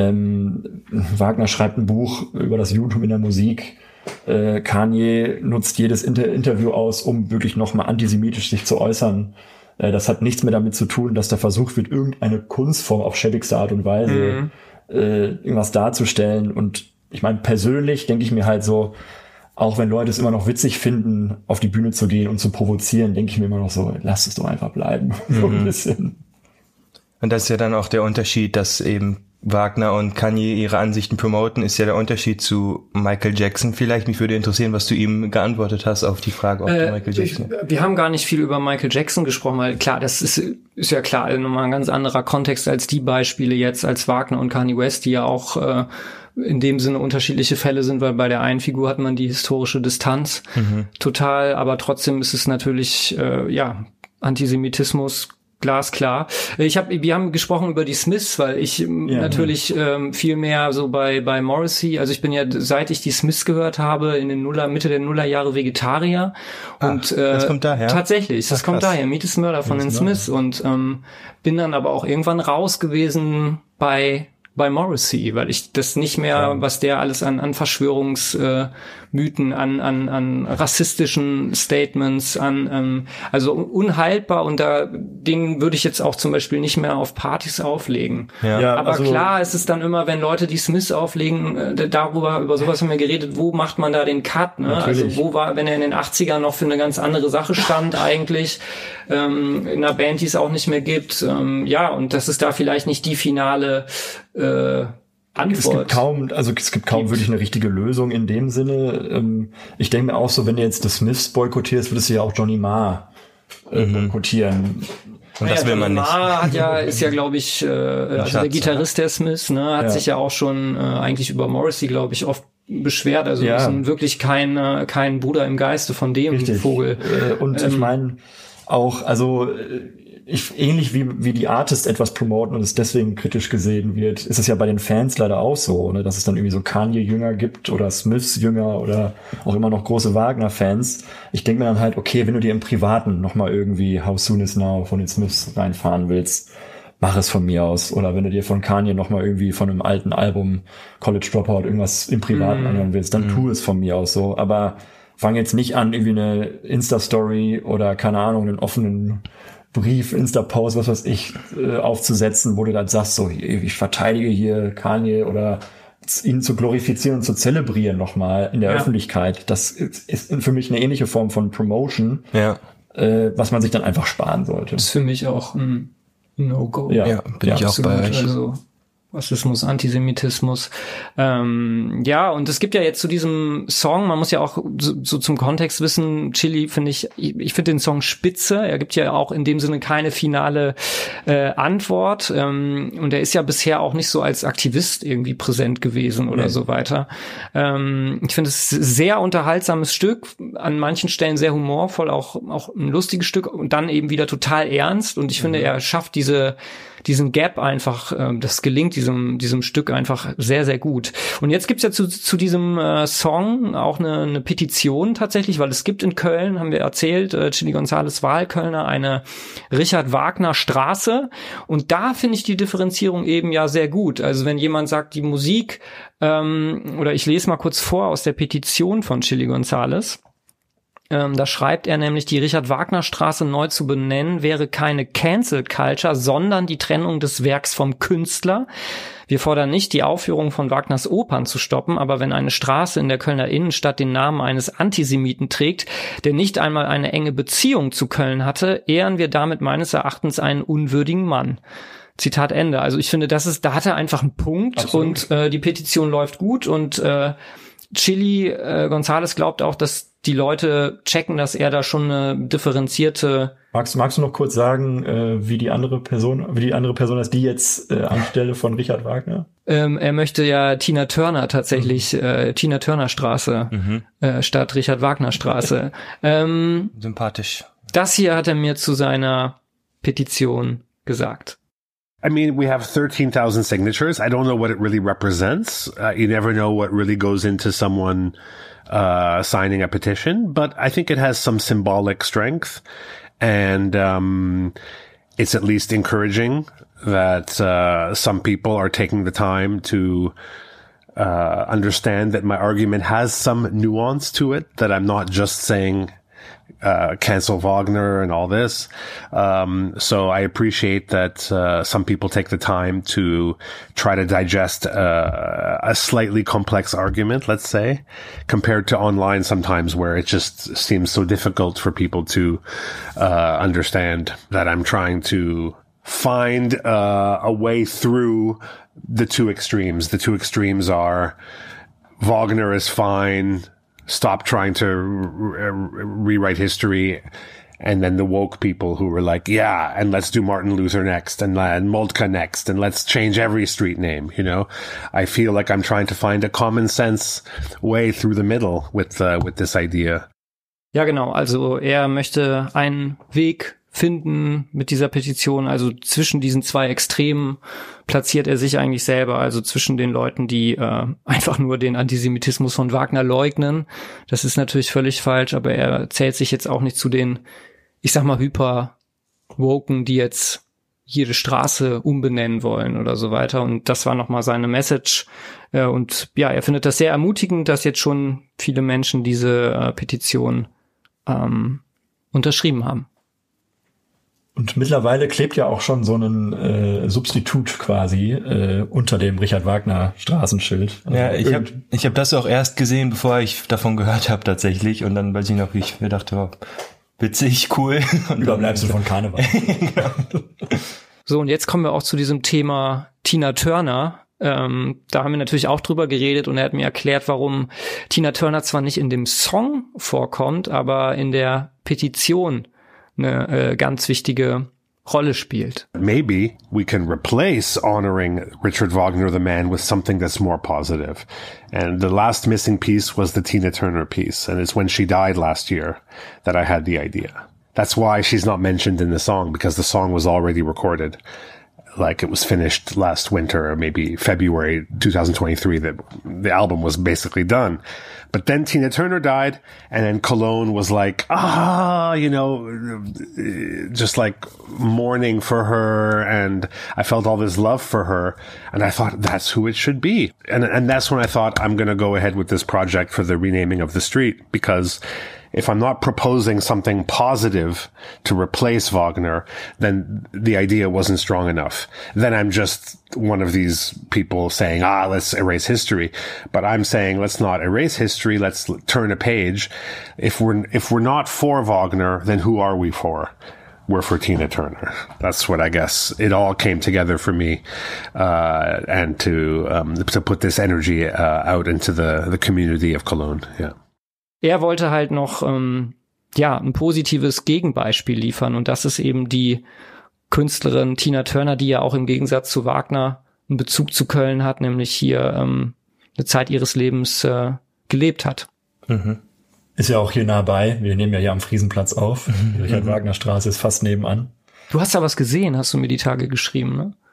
Ähm, Wagner schreibt ein Buch über das Judentum in der Musik. Äh, Kanye nutzt jedes Inter- Interview aus, um wirklich nochmal antisemitisch sich zu äußern. Das hat nichts mehr damit zu tun, dass da versucht wird, irgendeine Kunstform auf schäbigste Art und Weise mhm. äh, irgendwas darzustellen. Und ich meine, persönlich denke ich mir halt so, auch wenn Leute es immer noch witzig finden, auf die Bühne zu gehen und zu provozieren, denke ich mir immer noch so, lass es doch einfach bleiben. Mhm. So ein bisschen. Und das ist ja dann auch der Unterschied, dass eben Wagner und Kanye ihre Ansichten promoten, ist ja der Unterschied zu Michael Jackson. Vielleicht mich würde interessieren, was du ihm geantwortet hast auf die Frage, ob äh, Michael Jackson. Ich, wir haben gar nicht viel über Michael Jackson gesprochen, weil klar, das ist, ist ja klar, also nochmal ein ganz anderer Kontext als die Beispiele jetzt, als Wagner und Kanye West, die ja auch äh, in dem Sinne unterschiedliche Fälle sind, weil bei der einen Figur hat man die historische Distanz mhm. total, aber trotzdem ist es natürlich, äh, ja, Antisemitismus, glasklar. Ich habe, wir haben gesprochen über die Smiths, weil ich ja, natürlich ja. Ähm, viel mehr so bei bei Morrissey, also ich bin ja, seit ich die Smiths gehört habe, in den Nuller, Mitte der Nullerjahre Vegetarier. Ach, und äh, das kommt daher? Tatsächlich, das Ach, kommt daher. Meat is Murder von den Smiths. Und ähm, bin dann aber auch irgendwann raus gewesen bei bei Morrissey, weil ich das nicht mehr, ja. was der alles an an Verschwörungsmythen, äh, an an an rassistischen Statements, an ähm, also unhaltbar, und da Dingen würde ich jetzt auch zum Beispiel nicht mehr auf Partys auflegen. Ja. Ja, aber also, klar ist es dann immer, wenn Leute die Smiths auflegen, äh, darüber über sowas haben wir geredet, wo macht man da den Cut? Ne? Also wo war, wenn er in den achtzigern noch für eine ganz andere Sache stand eigentlich, ähm, in einer Band, die es auch nicht mehr gibt, ähm, ja, und das ist da vielleicht nicht die finale Äh, Antwort. Es gibt kaum, also es gibt kaum wirklich eine richtige Lösung in dem Sinne. Ähm, ich denke mir auch so, wenn du jetzt das Smiths boykottierst, würdest du ja auch Johnny Marr äh, mhm. boykottieren. Und das ja, will man nicht. Marr hat ja, ist ja, glaube ich, äh, also Schatz, der Gitarrist der Smiths, ne, hat ja. sich ja auch schon äh, eigentlich über Morrissey, glaube ich, oft beschwert. Also ja. ist wirklich kein äh, kein Bruder im Geiste von dem Richtig. Vogel. Äh, und ähm, ich meine auch, also Ich, ähnlich wie, wie die Artists etwas promoten und es deswegen kritisch gesehen wird, ist es ja bei den Fans leider auch so, ne, dass es dann irgendwie so Kanye-Jünger gibt oder Smiths-Jünger oder auch immer noch große Wagner-Fans. Ich denke mir dann halt, okay, wenn du dir im Privaten nochmal irgendwie How Soon Is Now von den Smiths reinfahren willst, mach es von mir aus. Oder wenn du dir von Kanye nochmal irgendwie von einem alten Album College Dropout irgendwas im Privaten mm. anhören willst, dann mm. tu es von mir aus so. Aber fang jetzt nicht an, irgendwie eine Insta-Story oder, keine Ahnung, einen offenen Brief, Insta-Post, was weiß ich, äh, aufzusetzen, wo du dann sagst, so, ich verteidige hier Kanye, oder ihn zu glorifizieren und zu zelebrieren nochmal in der ja. Öffentlichkeit. Das ist für mich eine ähnliche Form von Promotion, ja. äh, was man sich dann einfach sparen sollte. Das ist für mich auch ein No-Go. Ja, ja bin ja, ich auch bei euch. Also Rassismus, Antisemitismus. Ähm, ja, und es gibt ja jetzt zu diesem Song, man muss ja auch so, so zum Kontext wissen, Chili finde ich, ich, ich finde den Song spitze. Er gibt ja auch in dem Sinne keine finale äh, Antwort. Ähm, und er ist ja bisher auch nicht so als Aktivist irgendwie präsent gewesen oder nee. so weiter. Ähm, ich finde es ein sehr unterhaltsames Stück, an manchen Stellen sehr humorvoll, auch, auch ein lustiges Stück und dann eben wieder total ernst. Und ich finde, mhm. er schafft diese diesen Gap einfach, das gelingt, diese diesem diesem Stück einfach sehr, sehr gut. Und jetzt gibt's ja zu zu diesem äh, Song auch eine, eine Petition tatsächlich, weil es gibt in Köln, haben wir erzählt, äh, Chili González Wahlkölner, eine Richard Wagner Straße. Und da finde ich die Differenzierung eben ja sehr gut. Also wenn jemand sagt, die Musik, ähm, oder ich lese mal kurz vor aus der Petition von Chili González. Ähm, da schreibt er nämlich, die Richard-Wagner-Straße neu zu benennen, wäre keine Cancel Culture, sondern die Trennung des Werks vom Künstler. Wir fordern nicht, die Aufführung von Wagners Opern zu stoppen, aber wenn eine Straße in der Kölner Innenstadt den Namen eines Antisemiten trägt, der nicht einmal eine enge Beziehung zu Köln hatte, ehren wir damit meines Erachtens einen unwürdigen Mann. Zitat Ende. Also ich finde, das ist, da hat er einfach einen Punkt. Absolut. Und äh, die Petition läuft gut und äh, Chili äh, González glaubt auch, dass die Leute checken, dass er da schon eine differenzierte. Magst, magst du noch kurz sagen, äh, wie die andere Person, wie die andere Person ist, die jetzt äh, anstelle von Richard Wagner? Ähm, er möchte ja Tina Turner tatsächlich, mhm. äh, Tina Turner Straße mhm. äh, statt Richard Wagner Straße. ähm, Sympathisch. Das hier hat er mir zu seiner Petition gesagt. I mean, we have thirteen thousand signatures. I don't know what it really represents. Uh, you never know what really goes into someone uh, signing a petition, but I think it has some symbolic strength. And um, it's at least encouraging that uh, some people are taking the time to uh, understand that my argument has some nuance to it, that I'm not just saying Uh, cancel Wagner and all this. Um, so I appreciate that uh, some people take the time to try to digest uh, a slightly complex argument, let's say, compared to online sometimes where it just seems so difficult for people to uh, understand that I'm trying to find uh, a way through the two extremes. The two extremes are Wagner is fine, stop trying to re- re- rewrite history. And then the woke people who were like, yeah, and let's do Martin Luther next and, uh, and Moltke next and let's change every street name, you know? I feel like I'm trying to find a common sense way through the middle with, uh, with this idea. Ja, genau. Also er möchte einen Weg finden mit dieser Petition. Also zwischen diesen zwei Extremen platziert er sich eigentlich selber. Also zwischen den Leuten, die äh, einfach nur den Antisemitismus von Wagner leugnen. Das ist natürlich völlig falsch, aber er zählt sich jetzt auch nicht zu den, ich sag mal, hyper-woken, die jetzt jede Straße umbenennen wollen oder so weiter. Und das war nochmal seine Message. Äh, und ja, er findet das sehr ermutigend, dass jetzt schon viele Menschen diese äh, Petition ähm, unterschrieben haben. Und mittlerweile klebt ja auch schon so ein äh, Substitut quasi äh, unter dem Richard Wagner Straßenschild. Also ja, ich habe ich hab das auch erst gesehen, bevor ich davon gehört habe tatsächlich. Und dann weiß ich noch, wie ich mir dachte, oh, witzig, cool. Und überbleibst du von Karneval. Genau. So, und jetzt kommen wir auch zu diesem Thema Tina Turner. Ähm, da haben wir natürlich auch drüber geredet und er hat mir erklärt, warum Tina Turner zwar nicht in dem Song vorkommt, aber in der Petition eine äh, ganz wichtige Rolle spielt. Maybe we can replace honoring Richard Wagner the man with something that's more positive. And the last missing piece was the Tina Turner piece. And it's when she died last year that I had the idea. That's why she's not mentioned in the song, because the song was already recorded. Like it was finished last winter or maybe February twenty twenty-three, that the album was basically done. But then Tina Turner died and then Cologne was like, ah, you know, just like mourning for her. And I felt all this love for her. And I thought that's who it should be. And, and that's when I thought I'm going to go ahead with this project for the renaming of the street, because if I'm not proposing something positive to replace Wagner, then the idea wasn't strong enough. Then I'm just one of these people saying, ah, let's erase history. But I'm saying, let's not erase history. Let's turn a page. If we're, if we're not for Wagner, then who are we for? We're for Tina Turner. That's what I guess it all came together for me, uh, and to, um, to put this energy, uh, out into the, the community of Cologne. Yeah. Er wollte halt noch ähm, ja ein positives Gegenbeispiel liefern und das ist eben die Künstlerin Tina Turner, die ja auch im Gegensatz zu Wagner einen Bezug zu Köln hat, nämlich hier ähm, eine Zeit ihres Lebens äh, gelebt hat. Mhm. Ist ja auch hier nah bei. Wir nehmen ja hier am Friesenplatz auf. Die Richard-Wagner-Straße ist fast nebenan. Du hast da was gesehen, hast du mir die Tage geschrieben, ne?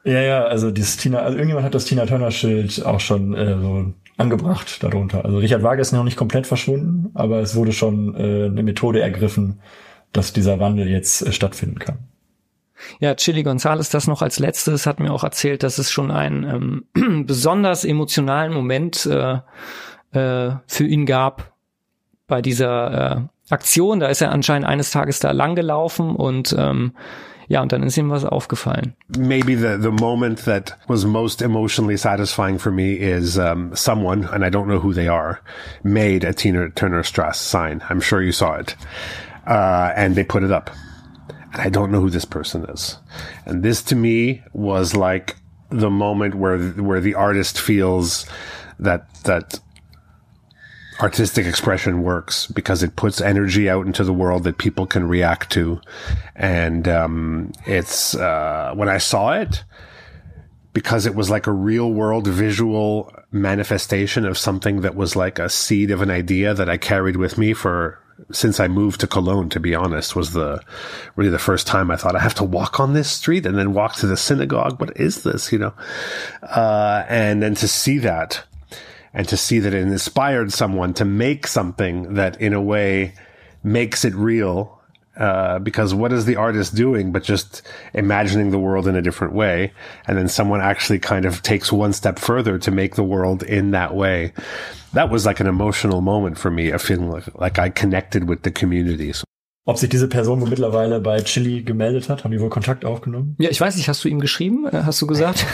Ja, ja, also dieses Tina, also irgendjemand hat das Tina Turner Schild auch schon äh, so angebracht darunter. Also Richard Wagner ist noch nicht komplett verschwunden, aber es wurde schon äh, eine Methode ergriffen, dass dieser Wandel jetzt äh, stattfinden kann. Ja, Chili González, das noch als letztes, hat mir auch erzählt, dass es schon einen ähm, besonders emotionalen Moment äh, äh, für ihn gab bei dieser äh, Aktion. Da ist er anscheinend eines Tages da lang gelaufen und ähm, ja, und dann ist ihm was aufgefallen. Maybe the, the moment that was most emotionally satisfying for me is um, someone, and I don't know who they are, made a Tina Turner Strass sign. I'm sure you saw it. Uh, and they put it up. And I don't know who this person is. And this to me was like the moment where, where the artist feels that, that artistic expression works because it puts energy out into the world that people can react to. And, um, it's, uh, when I saw it, because it was like a real world visual manifestation of something that was like a seed of an idea that I carried with me for, since I moved to Cologne, to be honest, was the, really the first time I thought I have to walk on this street and then walk to the synagogue. What is this, you know? Uh, and then to see that, and to see that it inspired someone to make something that in a way makes it real, uh, because what is the artist doing but just imagining the world in a different way, and then someone actually kind of takes one step further to make the world in that way. That was like an emotional moment for me, of feeling like, like I connected with the communities. Ob sich diese Person wohl mittlerweile bei Chili gemeldet hat, haben die wohl Kontakt aufgenommen? Ja, ich weiß nicht, hast du ihm geschrieben? Hast du gesagt?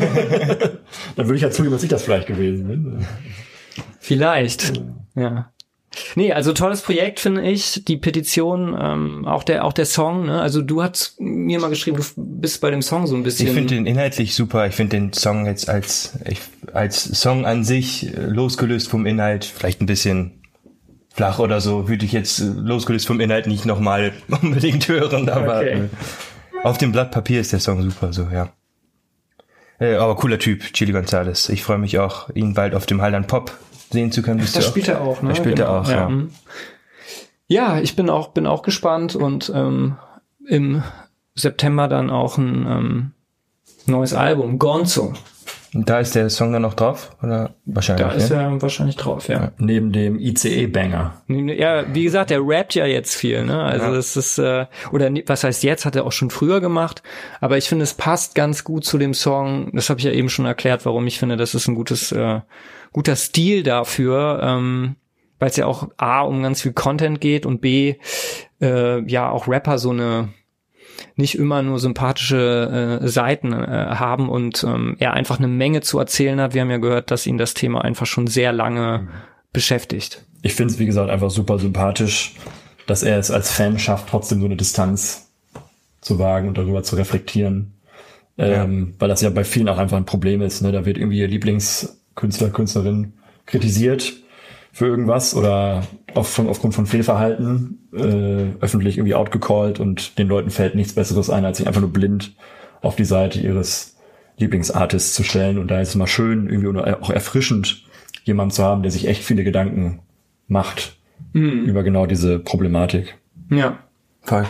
Dann würde ich ja zugeben, dass ich das vielleicht gewesen bin. Vielleicht, ja. Nee, also tolles Projekt, finde ich. Die Petition, ähm, auch der auch der Song, ne? Also du hast mir mal geschrieben, du bist bei dem Song so ein bisschen... Ich finde den inhaltlich super. Ich finde den Song jetzt als ich, als Song an sich, losgelöst vom Inhalt, vielleicht ein bisschen flach oder so, würde ich jetzt losgelöst vom Inhalt nicht nochmal unbedingt hören, aber okay. Auf dem Blatt Papier ist der Song super, so, ja. Äh, aber cooler Typ, Chili González. Ich freue mich auch, ihn bald auf dem Highland Pop sehen zu können. Das spielt er auch, ne? Das spielt genau. er auch, ja. Ja. Ja, ich bin auch bin auch gespannt und ähm, im September dann auch ein ähm, neues Album, Gonzo. Und da ist der Song dann noch drauf? Oder wahrscheinlich? Da ist ja? er wahrscheinlich drauf, ja. ja. Neben dem I C E-Banger. Ja, wie gesagt, der rappt ja jetzt viel, ne? Also ja. das ist, äh, oder was heißt jetzt, hat er auch schon früher gemacht. Aber ich finde, es passt ganz gut zu dem Song. Das habe ich ja eben schon erklärt, warum ich finde, das ist ein gutes, äh, guter Stil dafür, ähm, weil es ja auch A, um ganz viel Content geht und B, äh, ja, auch Rapper so eine nicht immer nur sympathische äh, Seiten äh, haben und ähm, er einfach eine Menge zu erzählen hat. Wir haben ja gehört, dass ihn das Thema einfach schon sehr lange mhm. beschäftigt. Ich finde es, wie gesagt, einfach super sympathisch, dass er es als Fan schafft, trotzdem so eine Distanz zu wagen und darüber zu reflektieren. Ähm, ja. Weil das ja bei vielen auch einfach ein Problem ist. Ne? Da wird irgendwie ihr Lieblingskünstler, Künstlerin kritisiert für irgendwas oder auf, von, aufgrund von Fehlverhalten äh, öffentlich irgendwie outgecallt und den Leuten fällt nichts Besseres ein, als sich einfach nur blind auf die Seite ihres Lieblingsartists zu stellen. Und da ist es mal schön, irgendwie oder auch erfrischend, jemanden zu haben, der sich echt viele Gedanken macht mhm. über genau diese Problematik. Ja, voll.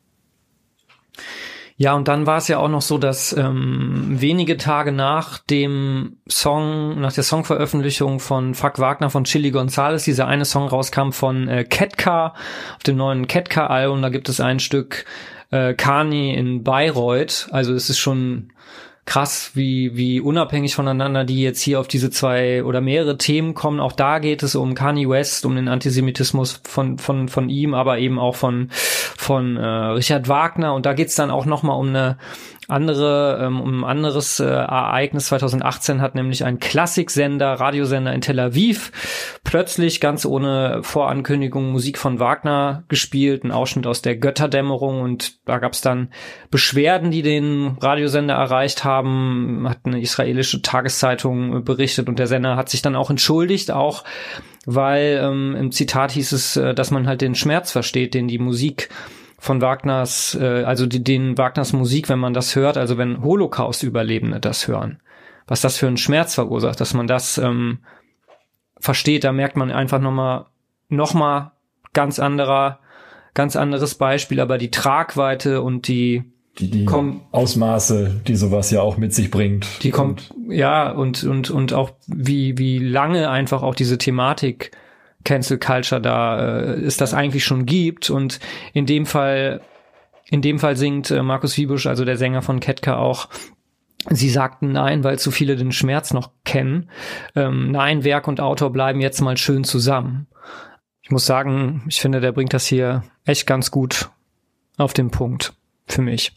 Ja, und dann war es ja auch noch so, dass ähm, wenige Tage nach dem Song, nach der Songveröffentlichung von Fuck Wagner von Chili González, dieser eine Song rauskam von äh, Ketka, auf dem neuen Ketka-Album, da gibt es ein Stück äh, Kani in Bayreuth, also es ist schon krass, wie wie unabhängig voneinander die jetzt hier auf diese zwei oder mehrere Themen kommen. Auch da geht es um Kanye West, um den Antisemitismus von von von ihm, aber eben auch von von äh, Richard Wagner. Und da geht's dann auch noch mal um eine andere ähm, um ein anderes äh, Ereignis. zwanzig achtzehn hat nämlich ein Klassiksender, Radiosender in Tel Aviv plötzlich ganz ohne Vorankündigung Musik von Wagner gespielt, ein Ausschnitt aus der Götterdämmerung, und da gab's dann Beschwerden, die den Radiosender erreicht haben, hat eine israelische Tageszeitung berichtet, und der Sender hat sich dann auch entschuldigt, auch weil ähm, im Zitat hieß es, äh, dass man halt den Schmerz versteht, den die Musik von Wagners, äh, also die, den Wagners Musik, wenn man das hört, also wenn Holocaust-Überlebende das hören, was das für einen Schmerz verursacht, dass man das ähm, versteht, da merkt man einfach nochmal, nochmal ganz anderer, ganz anderes Beispiel, aber die Tragweite und die die, die kommen, Ausmaße, die sowas ja auch mit sich bringt. Die kommt, ja, und, und, und auch wie, wie lange einfach auch diese Thematik Cancel Culture da äh, es das eigentlich schon gibt. Und in dem Fall, in dem Fall singt äh, Markus Wiebusch, also der Sänger von Ketka, auch: Sie sagten nein, weil zu viele den Schmerz noch kennen. Ähm, nein, Werk und Autor bleiben jetzt mal schön zusammen. Ich muss sagen, ich finde, der bringt das hier echt ganz gut auf den Punkt für mich.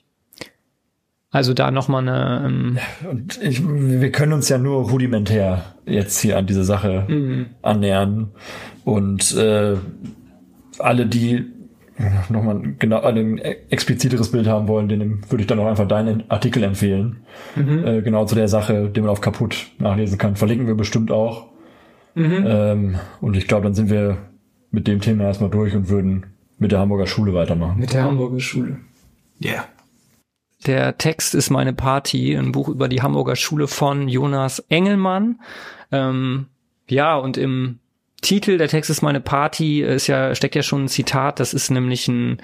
Also da nochmal eine... Ähm und ich, wir können uns ja nur rudimentär jetzt hier an diese Sache mhm. annähern. Und äh, alle, die nochmal genau ein expliziteres Bild haben wollen, denen würde ich dann auch einfach deinen Artikel empfehlen. Mhm. Äh, genau zu der Sache, den man auf Kaputt nachlesen kann. Verlinken wir bestimmt auch. Mhm. Ähm, und ich glaube, dann sind wir mit dem Thema erstmal durch und würden mit der Hamburger Schule weitermachen. Mit der Hamburger Schule. Ja. Yeah. Der Text ist meine Party, ein Buch über die Hamburger Schule von Jonas Engelmann. Ähm, ja, und im Titel "Der Text ist meine Party" ist ja, steckt ja schon ein Zitat. Das ist nämlich ein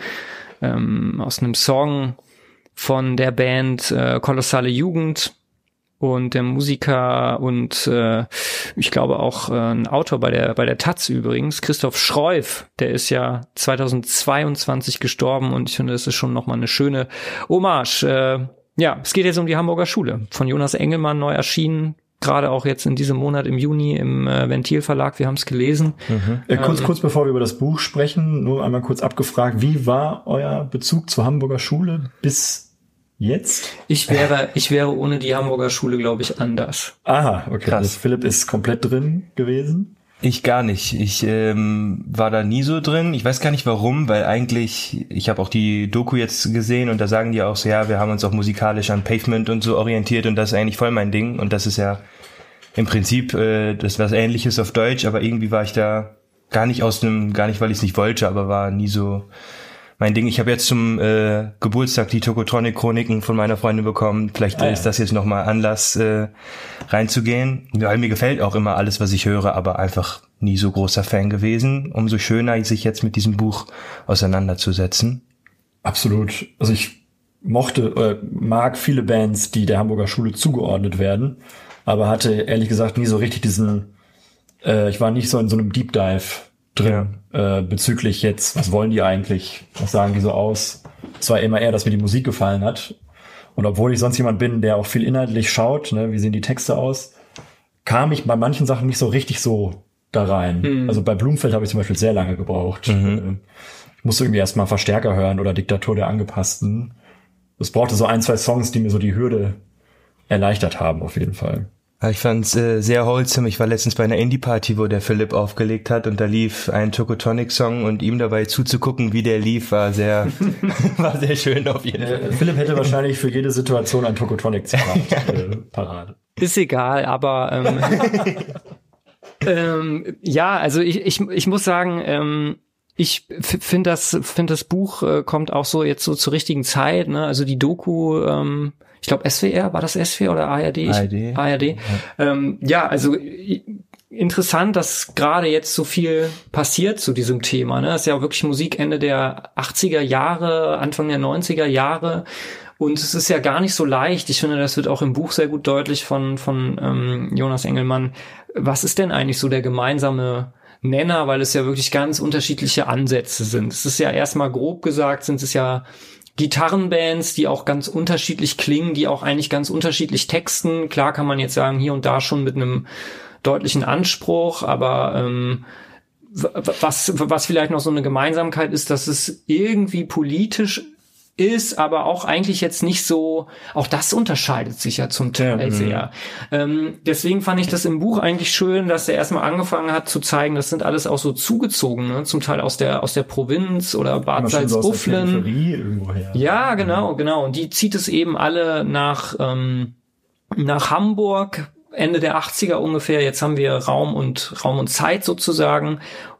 ähm, aus einem Song von der Band äh, Kolossale Jugend. Und der Musiker und äh, ich glaube auch äh, ein Autor bei der bei der Taz übrigens, Christoph Schreuf, der ist ja zweitausendzweiundzwanzig gestorben, und ich finde, das ist schon nochmal eine schöne Hommage. Äh, ja, es geht jetzt um die Hamburger Schule, von Jonas Engelmann, neu erschienen, gerade auch jetzt in diesem Monat im Juni im äh, Ventil Verlag, wir haben es gelesen. Mhm. Äh, kurz, ähm, kurz bevor wir über das Buch sprechen, nur einmal kurz abgefragt, wie war euer Bezug zur Hamburger Schule bis jetzt? Ich wäre, ich wäre ohne die Hamburger Schule, glaube ich, anders. Aha, okay. Krass. Also Philipp ist komplett drin gewesen? Ich gar nicht. Ich ähm, war da nie so drin. Ich weiß gar nicht warum, weil eigentlich, ich habe auch die Doku jetzt gesehen und da sagen die auch so, ja, wir haben uns auch musikalisch an Pavement und so orientiert und das ist eigentlich voll mein Ding. Und das ist ja im Prinzip äh, das was Ähnliches auf Deutsch, aber irgendwie war ich da gar nicht aus dem, gar nicht, weil ich es nicht wollte, aber war nie so mein Ding. Ich habe jetzt zum äh, Geburtstag die Tokotronic-Chroniken von meiner Freundin bekommen. Vielleicht ah, ja. ist das jetzt nochmal Anlass, äh, reinzugehen. Ja, mir gefällt auch immer alles, was ich höre, aber einfach nie so großer Fan gewesen. Umso schöner, sich jetzt mit diesem Buch auseinanderzusetzen. Absolut. Also ich mochte, äh, mag viele Bands, die der Hamburger Schule zugeordnet werden, aber hatte ehrlich gesagt nie so richtig diesen, äh, ich war nicht so in so einem Deep Dive drin, ja. äh, bezüglich jetzt, was wollen die eigentlich, was sagen die so aus. Es war immer eher, dass mir die Musik gefallen hat. Und obwohl ich sonst jemand bin, der auch viel inhaltlich schaut, ne, wie sehen die Texte aus, kam ich bei manchen Sachen nicht so richtig so da rein. Mhm. Also bei Blumfeld habe ich zum Beispiel sehr lange gebraucht. Mhm. Ich musste irgendwie erstmal Verstärker hören oder Diktatur der Angepassten. Es brauchte so ein, zwei Songs, die mir so die Hürde erleichtert haben, auf jeden Fall. Ich fand's äh, sehr wholesome. Ich war letztens bei einer Indie-Party, wo der Philipp aufgelegt hat und da lief ein Tokotonic-Song und ihm dabei zuzugucken, wie der lief, war sehr war sehr schön auf jeden Fall. Äh, Philipp hätte wahrscheinlich für jede Situation ein Tokotonic-Zitat äh, parat. Ist egal, aber ähm, ähm, ja, also ich, ich, ich muss sagen, ähm, ich finde das, finde das Buch äh, kommt auch so jetzt so zur richtigen Zeit, ne? Also die Doku, ähm, ich glaube S W R, war das S W R oder A R D? A R D. A R D. Ja, ähm, ja also interessant, dass gerade jetzt so viel passiert zu diesem Thema. Ne? Das ist ja auch wirklich Musik Ende der achtziger Jahre, Anfang der neunziger Jahre. Und es ist ja gar nicht so leicht. Ich finde, das wird auch im Buch sehr gut deutlich von von ähm, Jonas Engelmann. Was ist denn eigentlich so der gemeinsame Nenner? Weil es ja wirklich ganz unterschiedliche Ansätze sind. Es ist ja erstmal grob gesagt, sind es ja Gitarrenbands, die auch ganz unterschiedlich klingen, die auch eigentlich ganz unterschiedlich texten. Klar kann man jetzt sagen, hier und da schon mit einem deutlichen Anspruch, aber ähm, was, was vielleicht noch so eine Gemeinsamkeit ist, dass es irgendwie politisch ist, aber auch eigentlich jetzt nicht so, auch das unterscheidet sich ja zum Teil ja, sehr. Ähm, deswegen fand ich das im Buch eigentlich schön, dass er erstmal angefangen hat zu zeigen, das sind alles auch so Zugezogene, zum Teil aus der aus der Provinz oder Bad Salzuflen. Ja, genau, genau. Und die zieht es eben alle nach ähm, nach Hamburg, Ende der achtziger ungefähr. Jetzt haben wir Raum und Raum und Zeit sozusagen.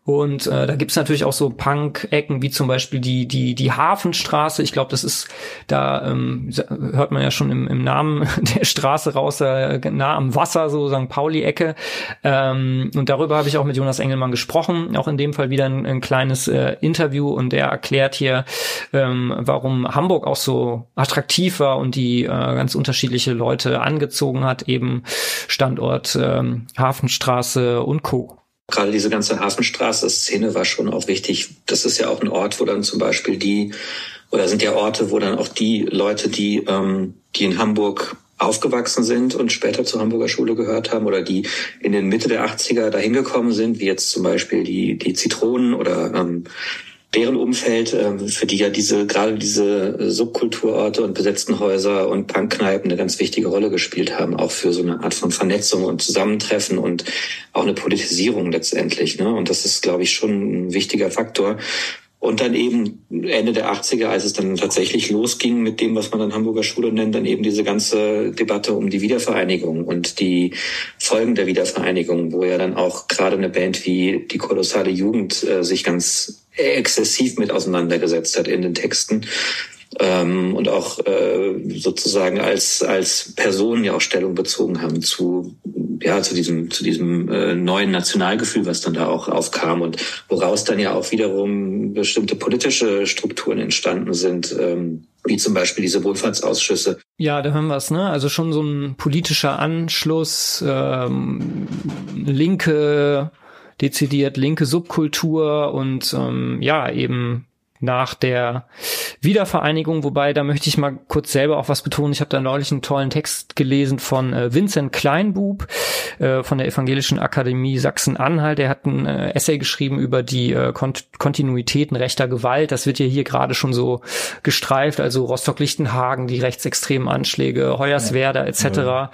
Und äh, da gibt's natürlich auch so Punk-Ecken, wie zum Beispiel die die die Hafenstraße. Ich glaube, das ist, da ähm, hört man ja schon im, im Namen der Straße raus, äh, nah am Wasser, so Sankt Pauli-Ecke. Ähm, und darüber habe ich auch mit Jonas Engelmann gesprochen. Auch in dem Fall wieder ein, ein kleines äh, Interview. Und er erklärt hier, ähm, warum Hamburg auch so attraktiv war und die äh, ganz unterschiedliche Leute angezogen hat. Eben Standort ähm, Hafenstraße und Co. Gerade diese ganze Hafenstraße-Szene war schon auch wichtig. Das ist ja auch ein Ort, wo dann zum Beispiel die, oder sind ja Orte, wo dann auch die Leute, die, ähm, die in Hamburg aufgewachsen sind und später zur Hamburger Schule gehört haben oder die in den Mitte der achtziger dahin gekommen sind, wie jetzt zum Beispiel die, die Zitronen oder ähm, deren Umfeld, ähm, für die ja diese, gerade diese Subkulturorte und besetzten Häuser und Punkkneipen eine ganz wichtige Rolle gespielt haben, auch für so eine Art von Vernetzung und Zusammentreffen und auch eine Politisierung letztendlich, ne? Und das ist, glaube ich, schon ein wichtiger Faktor. Und dann eben Ende der achtziger, als es dann tatsächlich losging mit dem, was man dann Hamburger Schule nennt, dann eben diese ganze Debatte um die Wiedervereinigung und die Folgen der Wiedervereinigung, wo ja dann auch gerade eine Band wie die Kolossale Jugend äh, sich ganz exzessiv mit auseinandergesetzt hat in den Texten. Ähm, und auch äh, sozusagen als als Personen ja auch Stellung bezogen haben zu ja zu diesem zu diesem äh, neuen Nationalgefühl, was dann da auch aufkam und woraus dann ja auch wiederum bestimmte politische Strukturen entstanden sind, ähm, wie zum Beispiel diese Wohlfahrtsausschüsse. Ja, da hören wir es, ne? Also schon so ein politischer Anschluss, ähm, linke, dezidiert linke Subkultur und ähm, ja eben nach der Wiedervereinigung, wobei da möchte ich mal kurz selber auch was betonen. Ich habe da neulich einen tollen Text gelesen von äh, Vincent Kleinbub äh, von der Evangelischen Akademie Sachsen-Anhalt. Der hat ein äh, Essay geschrieben über die äh, Kont- Kontinuitäten rechter Gewalt. Das wird ja hier gerade schon so gestreift, also Rostock-Lichtenhagen, die rechtsextremen Anschläge, Hoyerswerda et cetera. Ja.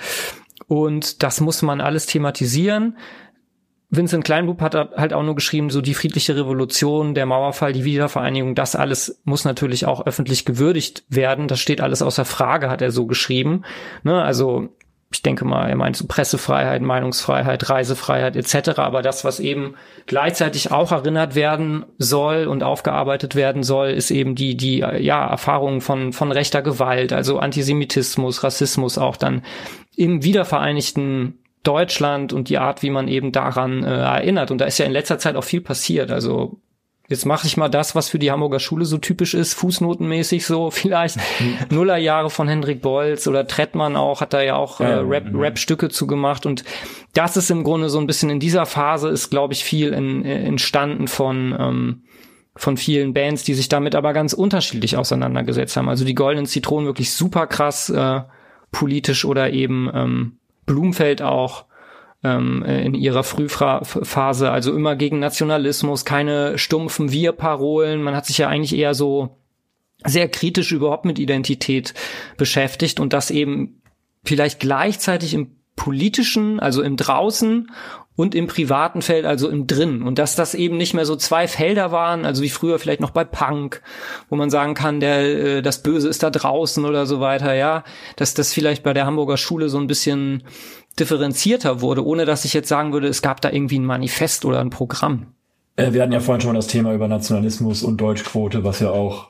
Und das muss man alles thematisieren. Vincent Kleinbub hat halt auch nur geschrieben, so die friedliche Revolution, der Mauerfall, die Wiedervereinigung, das alles muss natürlich auch öffentlich gewürdigt werden. Das steht alles außer Frage, hat er so geschrieben. Ne, also ich denke mal, er meint so Pressefreiheit, Meinungsfreiheit, Reisefreiheit et cetera. Aber das, was eben gleichzeitig auch erinnert werden soll und aufgearbeitet werden soll, ist eben die die ja Erfahrungen von von rechter Gewalt, also Antisemitismus, Rassismus auch dann im wiedervereinigten Deutschland und die Art, wie man eben daran äh, erinnert. Und da ist ja in letzter Zeit auch viel passiert. Also jetzt mache ich mal das, was für die Hamburger Schule so typisch ist, fußnotenmäßig so vielleicht. Nullerjahre von Hendrik Bolz oder Trettmann auch, hat da ja auch äh, Rap, Rap-Stücke zu gemacht. Und das ist im Grunde so ein bisschen in dieser Phase ist, glaube ich, viel in, äh, entstanden von ähm, von vielen Bands, die sich damit aber ganz unterschiedlich auseinandergesetzt haben. Also die Goldenen Zitronen wirklich super krass äh, politisch oder eben ähm, Blumfeld auch ähm, in ihrer Frühphase, also immer gegen Nationalismus, keine stumpfen Wir-Parolen. Man hat sich ja eigentlich eher so sehr kritisch überhaupt mit Identität beschäftigt und das eben vielleicht gleichzeitig im politischen, also im Draußen und im privaten Feld, also im Drinnen. Und dass das eben nicht mehr so zwei Felder waren, also wie früher vielleicht noch bei Punk, wo man sagen kann, der das Böse ist da draußen oder so weiter, ja, dass das vielleicht bei der Hamburger Schule so ein bisschen differenzierter wurde, ohne dass ich jetzt sagen würde, es gab da irgendwie ein Manifest oder ein Programm. Äh, wir hatten ja vorhin schon mal das Thema über Nationalismus und Deutschquote, was ja auch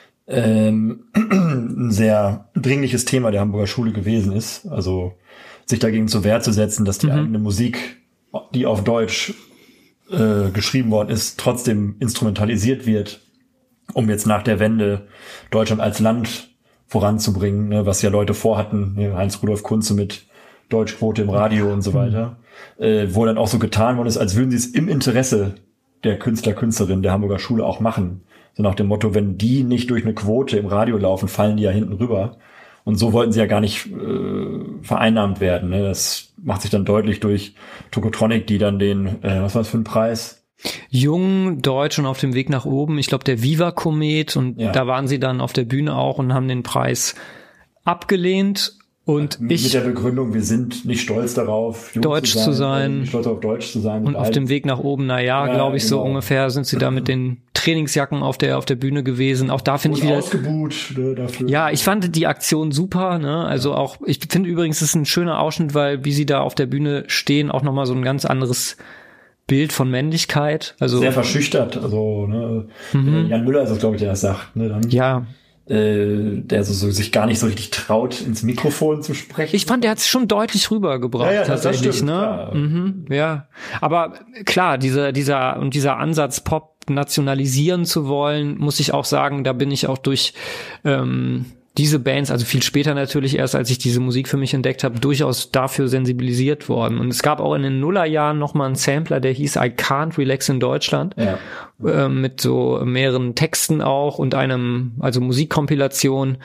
ähm, ein sehr dringliches Thema der Hamburger Schule gewesen ist. Also sich dagegen zur Wehr zu setzen, dass die mhm. eigene Musik, die auf Deutsch äh, geschrieben worden ist, trotzdem instrumentalisiert wird, um jetzt nach der Wende Deutschland als Land voranzubringen, ne, was ja Leute vorhatten, ne, Heinz-Rudolf Kunze mit Deutschquote im Radio und so weiter, äh, wo dann auch so getan worden ist, als würden sie es im Interesse der Künstler, Künstlerinnen der Hamburger Schule auch machen. So nach dem Motto, wenn die nicht durch eine Quote im Radio laufen, fallen die ja hinten rüber. Und so wollten sie ja gar nicht äh, vereinnahmt werden. Ne? Das macht sich dann deutlich durch Tokotronic, die dann den, äh, was war das für ein Preis? Jung, Deutsch und auf dem Weg nach oben. Ich glaube, der Viva-Komet. Und ja. da waren sie dann auf der Bühne auch und haben den Preis abgelehnt. Und mit ich, der Begründung, wir sind nicht stolz darauf, Deutsch zu sein, zu sein nicht stolz auf Deutsch zu sein. Und auf dem Weg nach oben, na ja, ja glaube ich, genau. so ungefähr sind sie da mit den Trainingsjacken auf der auf der Bühne gewesen. Auch da finde ich wieder ausgebuht, ne, dafür. Ja, ich fand die Aktion super, ne? Also ja. auch, ich finde übrigens, es ist ein schöner Ausschnitt, weil wie sie da auf der Bühne stehen, auch nochmal so ein ganz anderes Bild von Männlichkeit. Also sehr verschüchtert. Also ne, mhm. Jan Müller ist es, glaube ich, der das sagt. Ne, dann, ja. Äh, der so, so sich gar nicht so richtig traut, ins Mikrofon zu sprechen. Ich fand, der hat es schon deutlich rübergebracht, ja, ja, tatsächlich. das stimmt, ne? Ja. Mhm, ja. Aber klar, dieser, dieser und dieser Ansatz, Pop nationalisieren zu wollen, muss ich auch sagen, da bin ich auch durch ähm, diese Bands, also viel später natürlich erst, als ich diese Musik für mich entdeckt habe, durchaus dafür sensibilisiert worden. Und es gab auch in den Nullerjahren nochmal einen Sampler, der hieß I Can't Relax in Deutschland, ja. äh, mit so mehreren Texten auch und einem, also Musikkompilation,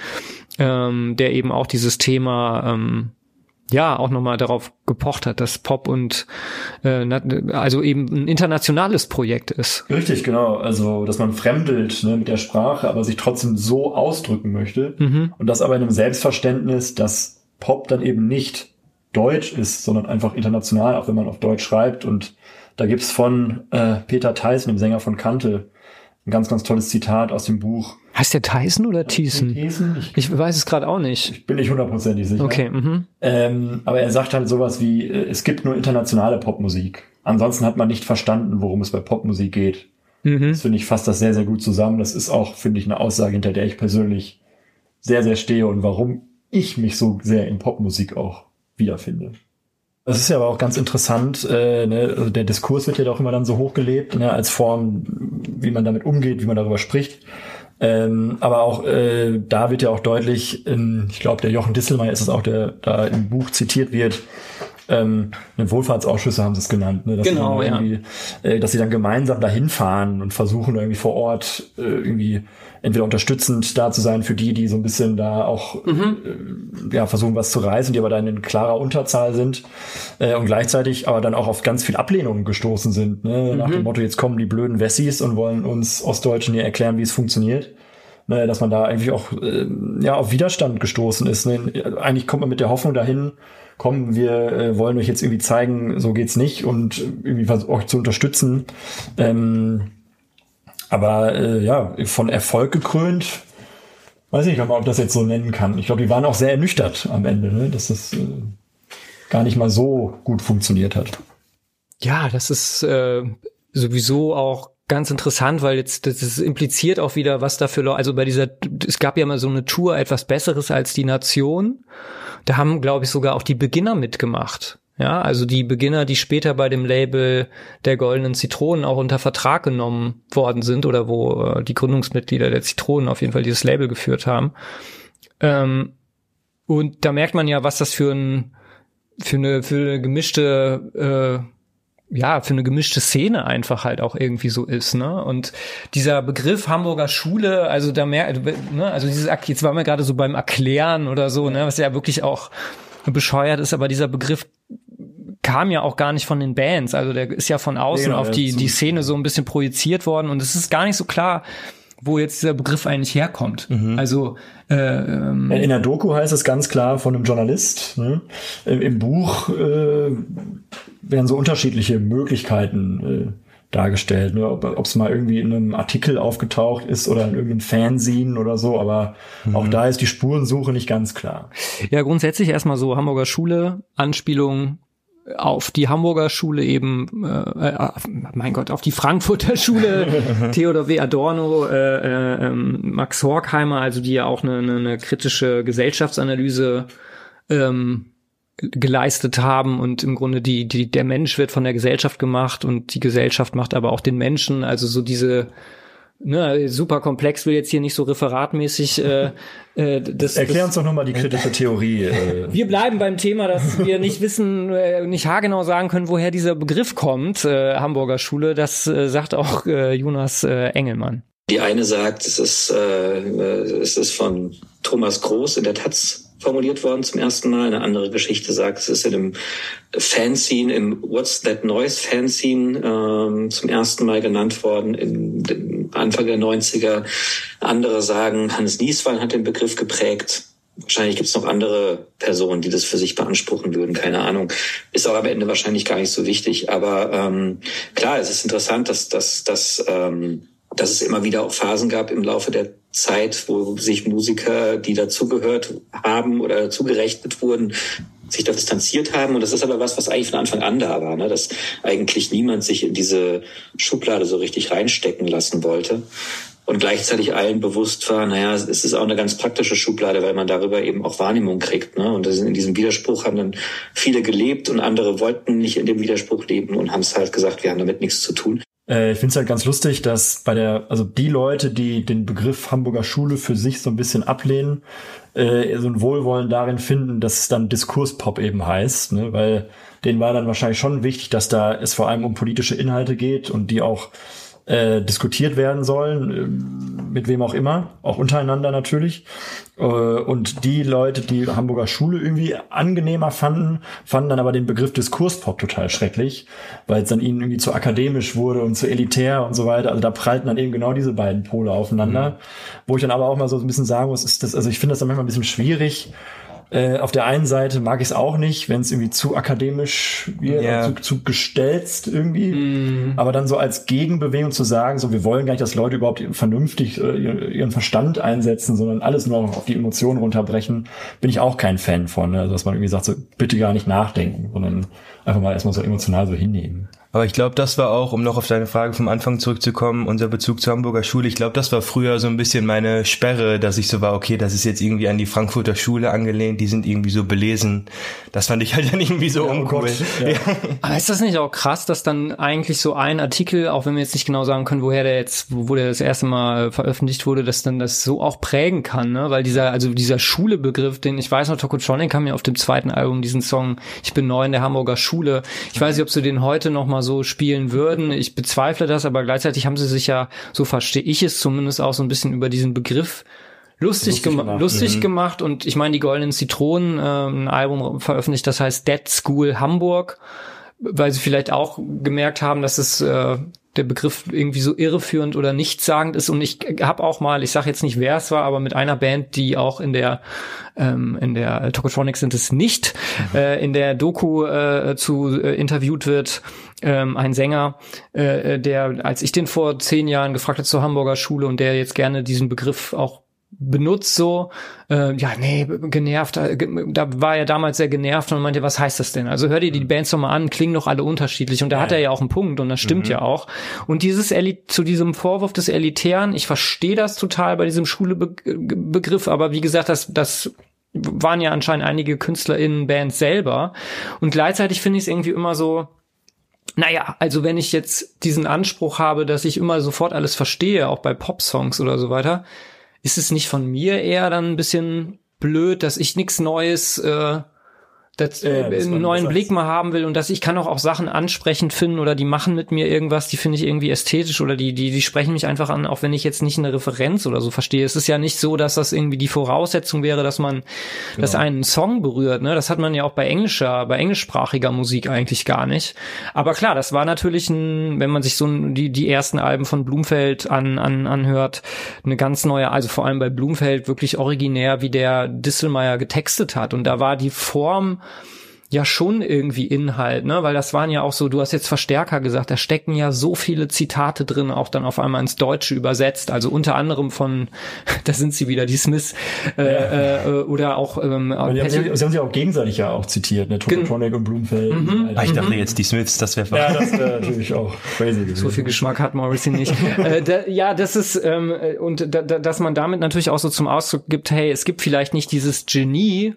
ähm, der eben auch dieses Thema ähm, ja auch nochmal darauf gepocht hat, dass Pop und äh, also eben ein internationales Projekt ist. Richtig, genau. Also, dass man fremdelt ne, mit der Sprache, aber sich trotzdem so ausdrücken möchte. Mhm. Und das aber in einem Selbstverständnis, dass Pop dann eben nicht deutsch ist, sondern einfach international, auch wenn man auf Deutsch schreibt. Und da gibt's von äh, Peter Theissen, dem Sänger von Kante, ein ganz, ganz tolles Zitat aus dem Buch. Heißt der Theissen oder Thiessen? Ich, ich weiß es gerade auch nicht. Ich bin nicht hundertprozentig sicher. Okay. Mhm. Ähm, aber er sagt halt sowas wie, es gibt nur internationale Popmusik. Ansonsten hat man nicht verstanden, worum es bei Popmusik geht. Mhm. Das finde ich fasst das sehr, sehr gut zusammen. Das ist auch, finde ich, eine Aussage, hinter der ich persönlich sehr, sehr stehe und warum ich mich so sehr in Popmusik auch wiederfinde. Das ist ja aber auch ganz interessant, äh, ne? Also der Diskurs wird ja doch immer dann so hochgelebt, ne? Als Form, wie man damit umgeht, wie man darüber spricht. Ähm, aber auch äh, da wird ja auch deutlich, ähm, ich glaube, der Jochen Distelmeier ist es auch, der da im Buch zitiert wird, ähm, ne, Wohlfahrtsausschüsse haben sie es genannt, ne? Dass genau, sie dann ja. äh, dass sie dann gemeinsam dahin fahren und versuchen irgendwie vor Ort äh, irgendwie entweder unterstützend da zu sein für die, die so ein bisschen da auch mhm. äh, ja versuchen was zu reißen, die aber dann in klarer Unterzahl sind äh, und gleichzeitig aber dann auch auf ganz viel Ablehnung gestoßen sind, ne? Mhm. Nach dem Motto, jetzt kommen die blöden Wessis und wollen uns Ostdeutschen hier erklären, wie es funktioniert. Ne? Dass man da eigentlich auch äh, ja auf Widerstand gestoßen ist. Ne? Eigentlich kommt man mit der Hoffnung dahin, komm, wir äh, wollen euch jetzt irgendwie zeigen, so geht's nicht und irgendwie euch zu unterstützen. Ähm, aber äh, ja, von Erfolg gekrönt, weiß ich nicht, ob man das jetzt so nennen kann. Ich glaube, die waren auch sehr ernüchtert am Ende, ne? Dass das äh, gar nicht mal so gut funktioniert hat. Ja, das ist äh, sowieso auch ganz interessant, weil jetzt das, das impliziert auch wieder, was dafür, also bei dieser, es gab ja mal so eine Tour, etwas Besseres als die Nation. Da haben, glaube ich, sogar auch die Beginner mitgemacht. Ja, also die Beginner, die später bei dem Label der Goldenen Zitronen auch unter Vertrag genommen worden sind oder wo äh, die Gründungsmitglieder der Zitronen auf jeden Fall dieses Label geführt haben. Ähm, und da merkt man ja, was das für ein für eine für eine gemischte äh, ja, für eine gemischte Szene einfach halt auch irgendwie so ist, ne? Und dieser Begriff Hamburger Schule, also da mehr, ne, also dieses, jetzt waren wir gerade so beim Erklären oder so, ne, was ja wirklich auch bescheuert ist, aber dieser Begriff kam ja auch gar nicht von den Bands, also der ist ja von außen genau, auf die die Szene so ein bisschen projiziert worden und es ist gar nicht so klar, wo jetzt dieser Begriff eigentlich herkommt. Mhm. Also äh, ähm, in der Doku heißt es ganz klar von einem Journalist. Ne? Im Buch äh, werden so unterschiedliche Möglichkeiten äh, dargestellt. Ne? Ob es mal irgendwie in einem Artikel aufgetaucht ist oder in irgendeinem Fanzine oder so, aber mhm. auch da ist die Spurensuche nicht ganz klar. Ja, grundsätzlich erstmal so Hamburger Schule, Anspielung auf die Hamburger Schule eben, äh, mein Gott, auf die Frankfurter Schule, Theodor W. Adorno, äh, äh, Max Horkheimer, also die ja auch eine, eine, eine kritische Gesellschaftsanalyse ähm, geleistet haben und im Grunde die, die der Mensch wird von der Gesellschaft gemacht und die Gesellschaft macht aber auch den Menschen, also so diese Ne, super komplex, will jetzt hier nicht so referatmäßig äh, äh, das, Erklär uns doch nochmal die kritische Theorie. Äh. Wir bleiben beim Thema, dass wir nicht wissen, äh, nicht haargenau sagen können, woher dieser Begriff kommt, äh, Hamburger Schule. Das äh, sagt auch äh, Jonas äh, Engelmann. Die eine sagt, es ist, äh, es ist von Thomas Groß in der Taz formuliert worden zum ersten Mal. Eine andere Geschichte sagt, es ist in einem Fanzine, im What's That Noise Fanzine ähm, zum ersten Mal genannt worden, in, in Anfang der neunziger. Andere sagen, Hannes Nieswald hat den Begriff geprägt. Wahrscheinlich gibt es noch andere Personen, die das für sich beanspruchen würden, keine Ahnung. Ist auch am Ende wahrscheinlich gar nicht so wichtig. Aber ähm, klar, es ist interessant, dass, dass, dass, ähm, dass es immer wieder auch Phasen gab im Laufe der Zeit, wo sich Musiker, die dazugehört haben oder dazugerechnet wurden, sich da distanziert haben. Und das ist aber was, was eigentlich von Anfang an da war, ne? Dass eigentlich niemand sich in diese Schublade so richtig reinstecken lassen wollte. Und gleichzeitig allen bewusst war, naja, es ist auch eine ganz praktische Schublade, weil man darüber eben auch Wahrnehmung kriegt. Ne? Und in diesem Widerspruch haben dann viele gelebt und andere wollten nicht in dem Widerspruch leben und haben es halt gesagt, wir haben damit nichts zu tun. Äh, ich finde es halt ganz lustig, dass bei der, also die Leute, die den Begriff Hamburger Schule für sich so ein bisschen ablehnen, äh, so ein Wohlwollen darin finden, dass es dann Diskurspop eben heißt, ne? Weil denen war dann wahrscheinlich schon wichtig, dass da es vor allem um politische Inhalte geht und die auch Äh, diskutiert werden sollen, äh, mit wem auch immer, auch untereinander natürlich. Äh, und die Leute, die Hamburger Schule irgendwie angenehmer fanden, fanden dann aber den Begriff Diskurspop total schrecklich, weil es dann ihnen irgendwie zu akademisch wurde und zu elitär und so weiter. Also da prallten dann eben genau diese beiden Pole aufeinander. Mhm. Wo ich dann aber auch mal so ein bisschen sagen muss, ist das, also ich finde das dann manchmal ein bisschen schwierig. Äh, auf der einen Seite mag ich es auch nicht, wenn es irgendwie zu akademisch wird, yeah. zu, zu gestelzt irgendwie. Mm. Aber dann so als Gegenbewegung zu sagen, so wir wollen gar nicht, dass Leute überhaupt vernünftig äh, ihren Verstand einsetzen, sondern alles nur auf die Emotionen runterbrechen, bin ich auch kein Fan von. Ne? Also dass man irgendwie sagt, so bitte gar nicht nachdenken, sondern einfach mal erstmal so emotional so hinnehmen. Aber ich glaube, das war auch, um noch auf deine Frage vom Anfang zurückzukommen, unser Bezug zur Hamburger Schule. Ich glaube, das war früher so ein bisschen meine Sperre, dass ich so war, okay, das ist jetzt irgendwie an die Frankfurter Schule angelehnt, die sind irgendwie so belesen. Das fand ich halt dann irgendwie so ja, uncool. Oh ja. Ja. Aber ist das nicht auch krass, dass dann eigentlich so ein Artikel, auch wenn wir jetzt nicht genau sagen können, woher der jetzt, wo der das erste Mal veröffentlicht wurde, dass dann das so auch prägen kann, ne? Weil dieser, also dieser Schule-Begriff, den ich weiß noch, Tokotronic haben ja auf dem zweiten Album diesen Song, ich bin neu in der Hamburger Schule. Ich weiß nicht, ob du den heute noch mal so spielen würden. Ich bezweifle das, aber gleichzeitig haben sie sich ja, so verstehe ich es zumindest, auch so ein bisschen über diesen Begriff lustig, lustig, gema- gemacht. lustig mhm. gemacht. Und ich meine, die Goldenen Zitronen, äh, ein Album veröffentlicht, das heißt Dead School Hamburg, weil sie vielleicht auch gemerkt haben, dass es äh, der Begriff irgendwie so irreführend oder nichtssagend ist. Und ich habe auch mal, ich sage jetzt nicht, wer es war, aber mit einer Band, die auch in der ähm, in der Tokotronic sind es nicht, mhm. äh, in der Doku äh, zu äh, interviewt wird, ähm, ein Sänger, äh, der, als ich den vor zehn Jahren gefragt habe zur Hamburger Schule und der jetzt gerne diesen Begriff auch benutzt so, äh, ja, nee, genervt, da war er damals sehr genervt und meinte, was heißt das denn? Also hör dir die Bands doch mal an, klingen doch alle unterschiedlich und da ja. hat er ja auch einen Punkt und das stimmt mhm. ja auch. Und dieses Eli- zu diesem Vorwurf des Elitären, ich verstehe das total bei diesem Schulebegriff, aber wie gesagt, das, das waren ja anscheinend einige KünstlerInnen, Bands selber und gleichzeitig finde ich es irgendwie immer so, naja, also wenn ich jetzt diesen Anspruch habe, dass ich immer sofort alles verstehe, auch bei Popsongs oder so weiter, ist es nicht von mir eher dann ein bisschen blöd, dass ich nichts Neues, äh, das, ja, äh, einen neuen Blick mal haben will und dass ich kann auch, auch Sachen ansprechend finden oder die machen mit mir irgendwas, die finde ich irgendwie ästhetisch oder die, die, die sprechen mich einfach an, auch wenn ich jetzt nicht eine Referenz oder so verstehe. Es ist ja nicht so, dass das irgendwie die Voraussetzung wäre, dass man, genau. dass einen Song berührt, ne? Das hat man ja auch bei englischer, bei englischsprachiger Musik eigentlich gar nicht. Aber klar, das war natürlich ein, wenn man sich so die, die ersten Alben von Blumfeld an, an, anhört, eine ganz neue, also vor allem bei Blumfeld wirklich originär, wie der Distelmeier getextet hat und da war die Form ja schon irgendwie Inhalt, ne, weil das waren ja auch so, du hast jetzt Verstärker gesagt, da stecken ja so viele Zitate drin, auch dann auf einmal ins Deutsche übersetzt, also unter anderem von, da sind sie wieder, die Smiths, äh, ja. äh, oder auch, ähm, auch die haben sie, sie haben sich auch gegenseitig ja auch zitiert, ne, Tokotronic und Blumfeld. Mhm. Ich dachte jetzt die Smiths, das wäre ja, das wäre natürlich auch crazy gewesen. So viel Geschmack hat Morrissey nicht. äh, da, ja, das ist, ähm, und da, da, dass man damit natürlich auch so zum Ausdruck gibt, hey, es gibt vielleicht nicht dieses Genie,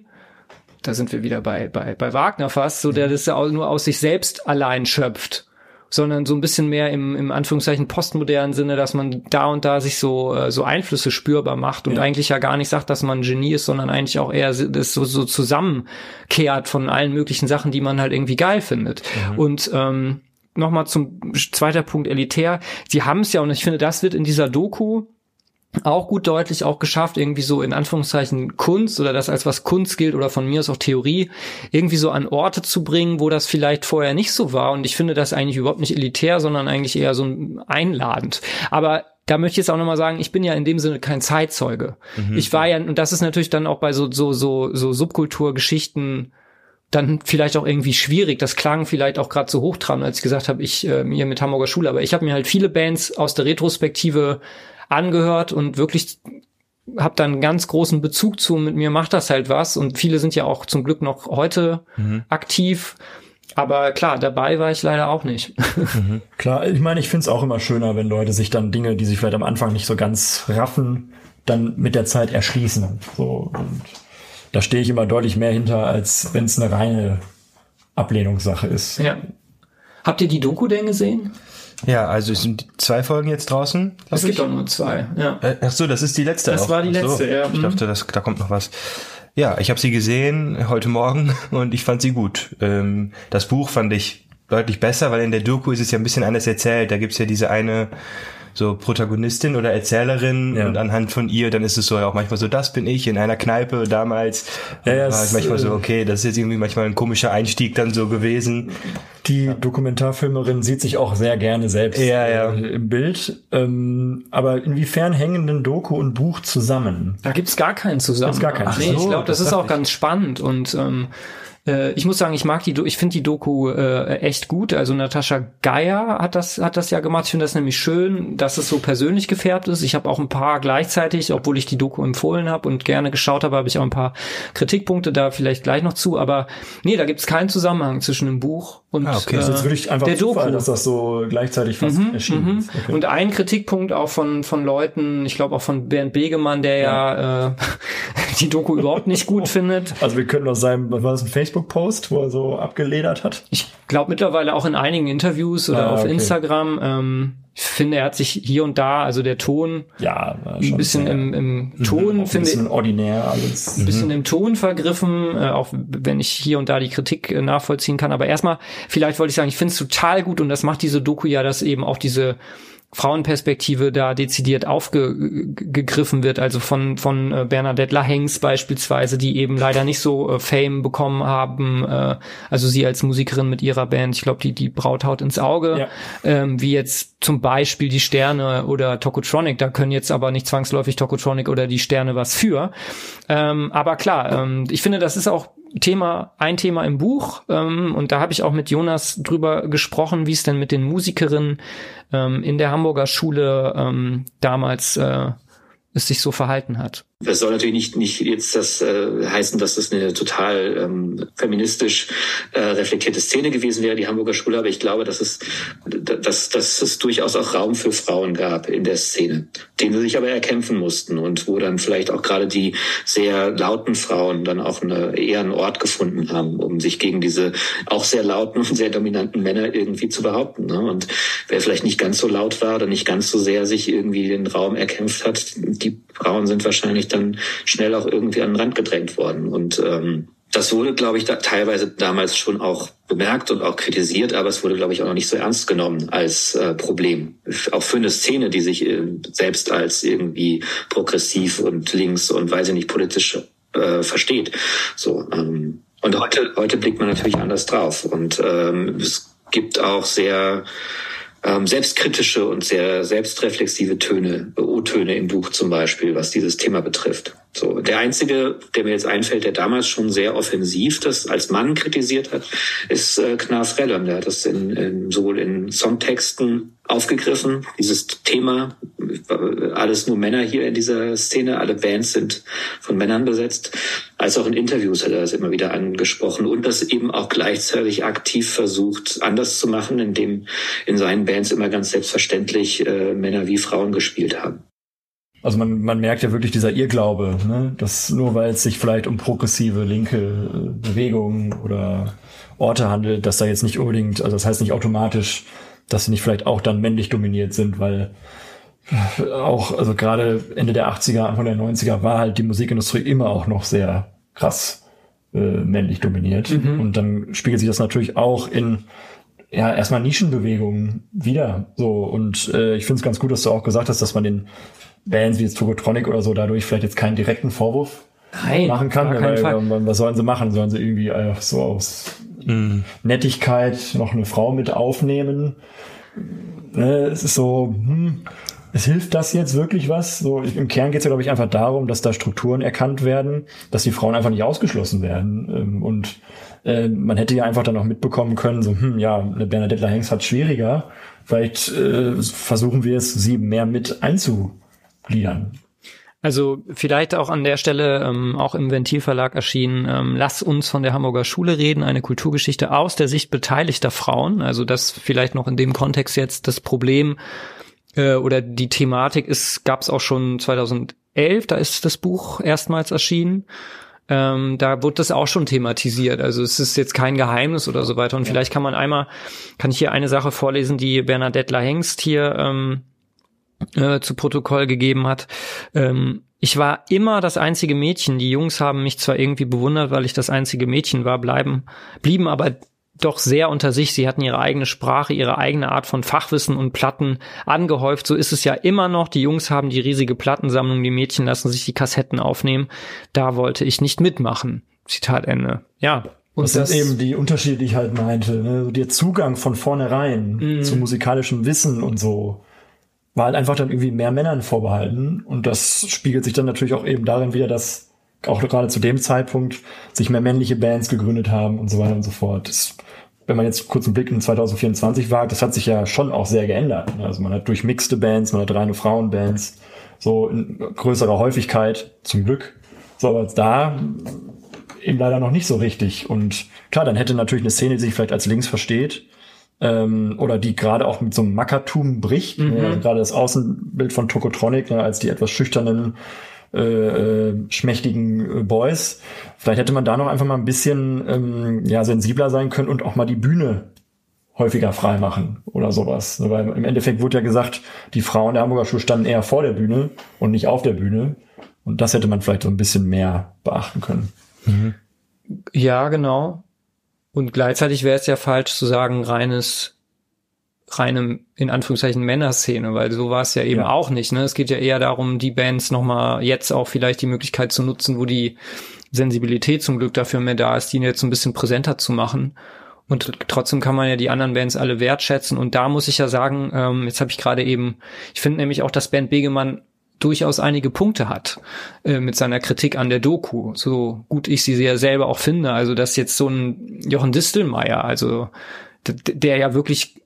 da sind wir wieder bei bei bei Wagner fast, so der das ja nur aus sich selbst allein schöpft, sondern so ein bisschen mehr im im Anführungszeichen postmodernen Sinne, dass man da und da sich so so Einflüsse spürbar macht und ja. eigentlich ja gar nicht sagt, dass man ein Genie ist, sondern eigentlich auch eher das so, so zusammenkehrt von allen möglichen Sachen, die man halt irgendwie geil findet. Mhm. Und ähm, nochmal zum zweiter Punkt elitär. Sie haben es ja, und ich finde, das wird in dieser Doku auch gut deutlich auch geschafft, irgendwie so in Anführungszeichen Kunst oder das als was Kunst gilt oder von mir ist auch Theorie, irgendwie so an Orte zu bringen, wo das vielleicht vorher nicht so war. Und ich finde das eigentlich überhaupt nicht elitär, sondern eigentlich eher so einladend. Aber da möchte ich jetzt auch nochmal sagen, ich bin ja in dem Sinne kein Zeitzeuge. Mhm. Ich war ja, und das ist natürlich dann auch bei so, so, so, so Subkulturgeschichten dann vielleicht auch irgendwie schwierig. Das klang vielleicht auch gerade so hochtrabend, als ich gesagt habe, ich äh, mir mit Hamburger Schule, aber ich habe mir halt viele Bands aus der Retrospektive angehört und wirklich habe da einen ganz großen Bezug zu, mit mir macht das halt was und viele sind ja auch zum Glück noch heute mhm. aktiv, aber klar, dabei war ich leider auch nicht. Mhm. Klar, ich meine, ich finde es auch immer schöner, wenn Leute sich dann Dinge, die sich vielleicht am Anfang nicht so ganz raffen, dann mit der Zeit erschließen. So, und da stehe ich immer deutlich mehr hinter, als wenn es eine reine Ablehnungssache ist. Ja. Habt ihr die Doku denn gesehen? Ja, also es sind zwei Folgen jetzt draußen. Es gibt doch nur zwei, ja. Ach so, das ist die letzte. Das auch. war die Ach so. letzte, ja. Ich dachte, das, da kommt noch was. Ja, ich habe sie gesehen heute Morgen und ich fand sie gut. Ähm, das Buch fand ich deutlich besser, weil in der Doku ist es ja ein bisschen anders erzählt. Da gibt's ja diese eine so Protagonistin oder Erzählerin ja. und anhand von ihr, dann ist es so ja auch manchmal so, das bin ich in einer Kneipe damals. Ja, ja, war ich manchmal so, okay, das ist jetzt irgendwie manchmal ein komischer Einstieg dann so gewesen. Die Dokumentarfilmerin sieht sich auch sehr gerne selbst ja, ja. Äh, im Bild. Ähm, aber inwiefern hängen denn Doku und Buch zusammen? Da gibt's gar keinen zusammen. Gibt's gar keinen. Ach, nee, so, ich glaube, das, das ist auch ich. ganz spannend und ähm, ich muss sagen, ich mag die, ich finde die Doku äh, echt gut. Also Natascha Geier hat das, hat das ja gemacht. Ich finde das nämlich schön, dass es so persönlich gefärbt ist. Ich habe auch ein paar gleichzeitig, obwohl ich die Doku empfohlen habe und gerne geschaut habe, habe ich auch ein paar Kritikpunkte da vielleicht gleich noch zu. Aber nee, da gibt es keinen Zusammenhang zwischen dem Buch und ah, okay. äh, das ist jetzt wirklich einfach der Zufall, Doku, dass das so gleichzeitig fast mhm, erschienen mhm. ist. Okay. Und ein Kritikpunkt auch von von Leuten, ich glaube auch von Bernd Begemann, der ja, ja äh, die Doku überhaupt nicht gut findet. Also wir können aus seinem, was war das, ein Facebook-Post, wo er so abgeledert hat? Ich glaube mittlerweile auch in einigen Interviews oder ah, auf okay. Instagram. Ähm, ich finde, er hat sich hier und da, also der Ton, ja, ein bisschen im, im Ton, mhm, finde ich, ein bisschen ordinär alles. Ein bisschen mhm. im Ton vergriffen, äh, auch wenn ich hier und da die Kritik äh, nachvollziehen kann. Aber erstmal, vielleicht wollte ich sagen, ich finde es total gut und das macht diese Doku ja, dass eben auch diese Frauenperspektive da dezidiert aufgegriffen wird, also von von äh, Bernadette Lahengst beispielsweise, die eben leider nicht so äh, Fame bekommen haben, äh, also sie als Musikerin mit ihrer Band, ich glaube die die Brauthaut ins Auge, ja. ähm, wie jetzt zum Beispiel die Sterne oder Tokotronic, da können jetzt aber nicht zwangsläufig Tokotronic oder die Sterne was für, ähm, aber klar, ähm, ich finde, das ist auch Thema, ein Thema im Buch, ähm, und da habe ich auch mit Jonas drüber gesprochen, wie es denn mit den Musikerinnen ähm, in der Hamburger Schule ähm, damals äh, es sich so verhalten hat. Das soll natürlich nicht nicht jetzt das äh, heißen, dass das eine total ähm, feministisch äh, reflektierte Szene gewesen wäre, die Hamburger Schule, aber ich glaube, dass es dass, dass es durchaus auch Raum für Frauen gab in der Szene, den sie sich aber erkämpfen mussten und wo dann vielleicht auch gerade die sehr lauten Frauen dann auch eine, eher einen Ort gefunden haben, um sich gegen diese auch sehr lauten und sehr dominanten Männer irgendwie zu behaupten. Ne? Und wer vielleicht nicht ganz so laut war oder nicht ganz so sehr sich irgendwie den Raum erkämpft hat, die Frauen sind wahrscheinlich dann schnell auch irgendwie an den Rand gedrängt worden. Und ähm, das wurde, glaube ich, da teilweise damals schon auch bemerkt und auch kritisiert, aber es wurde, glaube ich, auch noch nicht so ernst genommen als äh, Problem. Auch für eine Szene, die sich äh, selbst als irgendwie progressiv und links und weiß ich nicht, politisch äh, versteht. So, ähm, und heute, heute blickt man natürlich anders drauf. Und ähm, es gibt auch sehr Ähm, selbstkritische und sehr selbstreflexive Töne, O-Töne im Buch zum Beispiel, was dieses Thema betrifft. So, der einzige, der mir jetzt einfällt, der damals schon sehr offensiv das als Mann kritisiert hat, ist äh, Knarf Rellam. Der hat das in, in, sowohl in Songtexten aufgegriffen, dieses Thema, alles nur Männer hier in dieser Szene, alle Bands sind von Männern besetzt, als auch in Interviews hat er das immer wieder angesprochen und das eben auch gleichzeitig aktiv versucht, anders zu machen, indem in seinen Bands immer ganz selbstverständlich äh, Männer wie Frauen gespielt haben. Also man, man merkt ja wirklich dieser Irrglaube, ne? Dass nur weil es sich vielleicht um progressive linke Bewegungen oder Orte handelt, dass da jetzt nicht unbedingt, also das heißt nicht automatisch, dass sie nicht vielleicht auch dann männlich dominiert sind, weil auch, also gerade Ende der achtziger, Anfang der neunziger war halt die Musikindustrie immer auch noch sehr krass äh, männlich dominiert. Mhm. Und dann spiegelt sich das natürlich auch in ja erstmal Nischenbewegungen wieder. So, und äh, ich finde es ganz gut, dass du auch gesagt hast, dass man den Bands wie jetzt Tokotronic oder so dadurch vielleicht jetzt keinen direkten Vorwurf Nein, machen kann. Weil, weil, was sollen sie machen? Sollen sie irgendwie einfach so aus mm. Nettigkeit noch eine Frau mit aufnehmen? Ne, es ist so, hm, es hilft das jetzt wirklich was? So, im Kern geht es ja, glaube ich, einfach darum, dass da Strukturen erkannt werden, dass die Frauen einfach nicht ausgeschlossen werden. Und äh, man hätte ja einfach dann auch mitbekommen können, so, hm, ja, eine Bernadette Lahengst hat schwieriger. Vielleicht äh, versuchen wir es, sie mehr mit einzugliedern. Also vielleicht auch an der Stelle, ähm, auch im Ventilverlag erschienen, ähm, Lass uns von der Hamburger Schule reden, eine Kulturgeschichte aus der Sicht beteiligter Frauen. Also das vielleicht noch in dem Kontext jetzt das Problem äh, oder die Thematik ist, gab es auch schon zweitausendelf, da ist das Buch erstmals erschienen. Ähm, da wurde das auch schon thematisiert. Also es ist jetzt kein Geheimnis oder so weiter. Und ja. Vielleicht kann man einmal, kann ich hier eine Sache vorlesen, die Bernadette Lahengst hier ähm, Äh, zu Protokoll gegeben hat. Ähm, ich war immer das einzige Mädchen. Die Jungs haben mich zwar irgendwie bewundert, weil ich das einzige Mädchen war, bleiben, blieben aber doch sehr unter sich. Sie hatten ihre eigene Sprache, ihre eigene Art von Fachwissen und Platten angehäuft. So ist es ja immer noch. Die Jungs haben die riesige Plattensammlung, die Mädchen lassen sich die Kassetten aufnehmen. Da wollte ich nicht mitmachen. Zitat Ende. Ja. Und das, das sind eben die Unterschiede, die ich halt meinte. Ne? Der Zugang von vornherein mm. zu musikalischem Wissen und so war halt einfach dann irgendwie mehr Männern vorbehalten. Und das spiegelt sich dann natürlich auch eben darin wieder, dass auch gerade zu dem Zeitpunkt sich mehr männliche Bands gegründet haben und so weiter und so fort. Das, wenn man jetzt kurz einen Blick in zwanzig vierundzwanzig wagt, das hat sich ja schon auch sehr geändert. Also man hat durchmixte Bands, man hat reine Frauenbands, so in größerer Häufigkeit, zum Glück. So, aber da eben leider noch nicht so richtig. Und klar, dann hätte natürlich eine Szene, die sich vielleicht als links versteht, Ähm, oder die gerade auch mit so einem Mackertum bricht. Mhm. Ne? Gerade das Außenbild von Tokotronic, ne, als die etwas schüchternen, äh, äh, schmächtigen äh, Boys. Vielleicht hätte man da noch einfach mal ein bisschen ähm, ja sensibler sein können und auch mal die Bühne häufiger frei machen oder sowas. Ne? Weil im Endeffekt wurde ja gesagt, die Frauen der Hamburger Schule standen eher vor der Bühne und nicht auf der Bühne. Und das hätte man vielleicht so ein bisschen mehr beachten können. Mhm. Ja, genau. Und gleichzeitig wäre es ja falsch zu sagen, reines, reine, in Anführungszeichen, Männerszene, weil so war es ja eben ja. auch nicht. Ne? Es geht ja eher darum, die Bands nochmal jetzt auch vielleicht die Möglichkeit zu nutzen, wo die Sensibilität zum Glück dafür mehr da ist, die jetzt ein bisschen präsenter zu machen. Und trotzdem kann man ja die anderen Bands alle wertschätzen. Und da muss ich ja sagen, ähm, jetzt habe ich gerade eben, ich finde nämlich auch, dass Bernd Begemann durchaus einige Punkte hat äh, mit seiner Kritik an der Doku, so gut ich sie ja selber auch finde. Also dass jetzt so ein Jochen Distelmeier, also d- der ja wirklich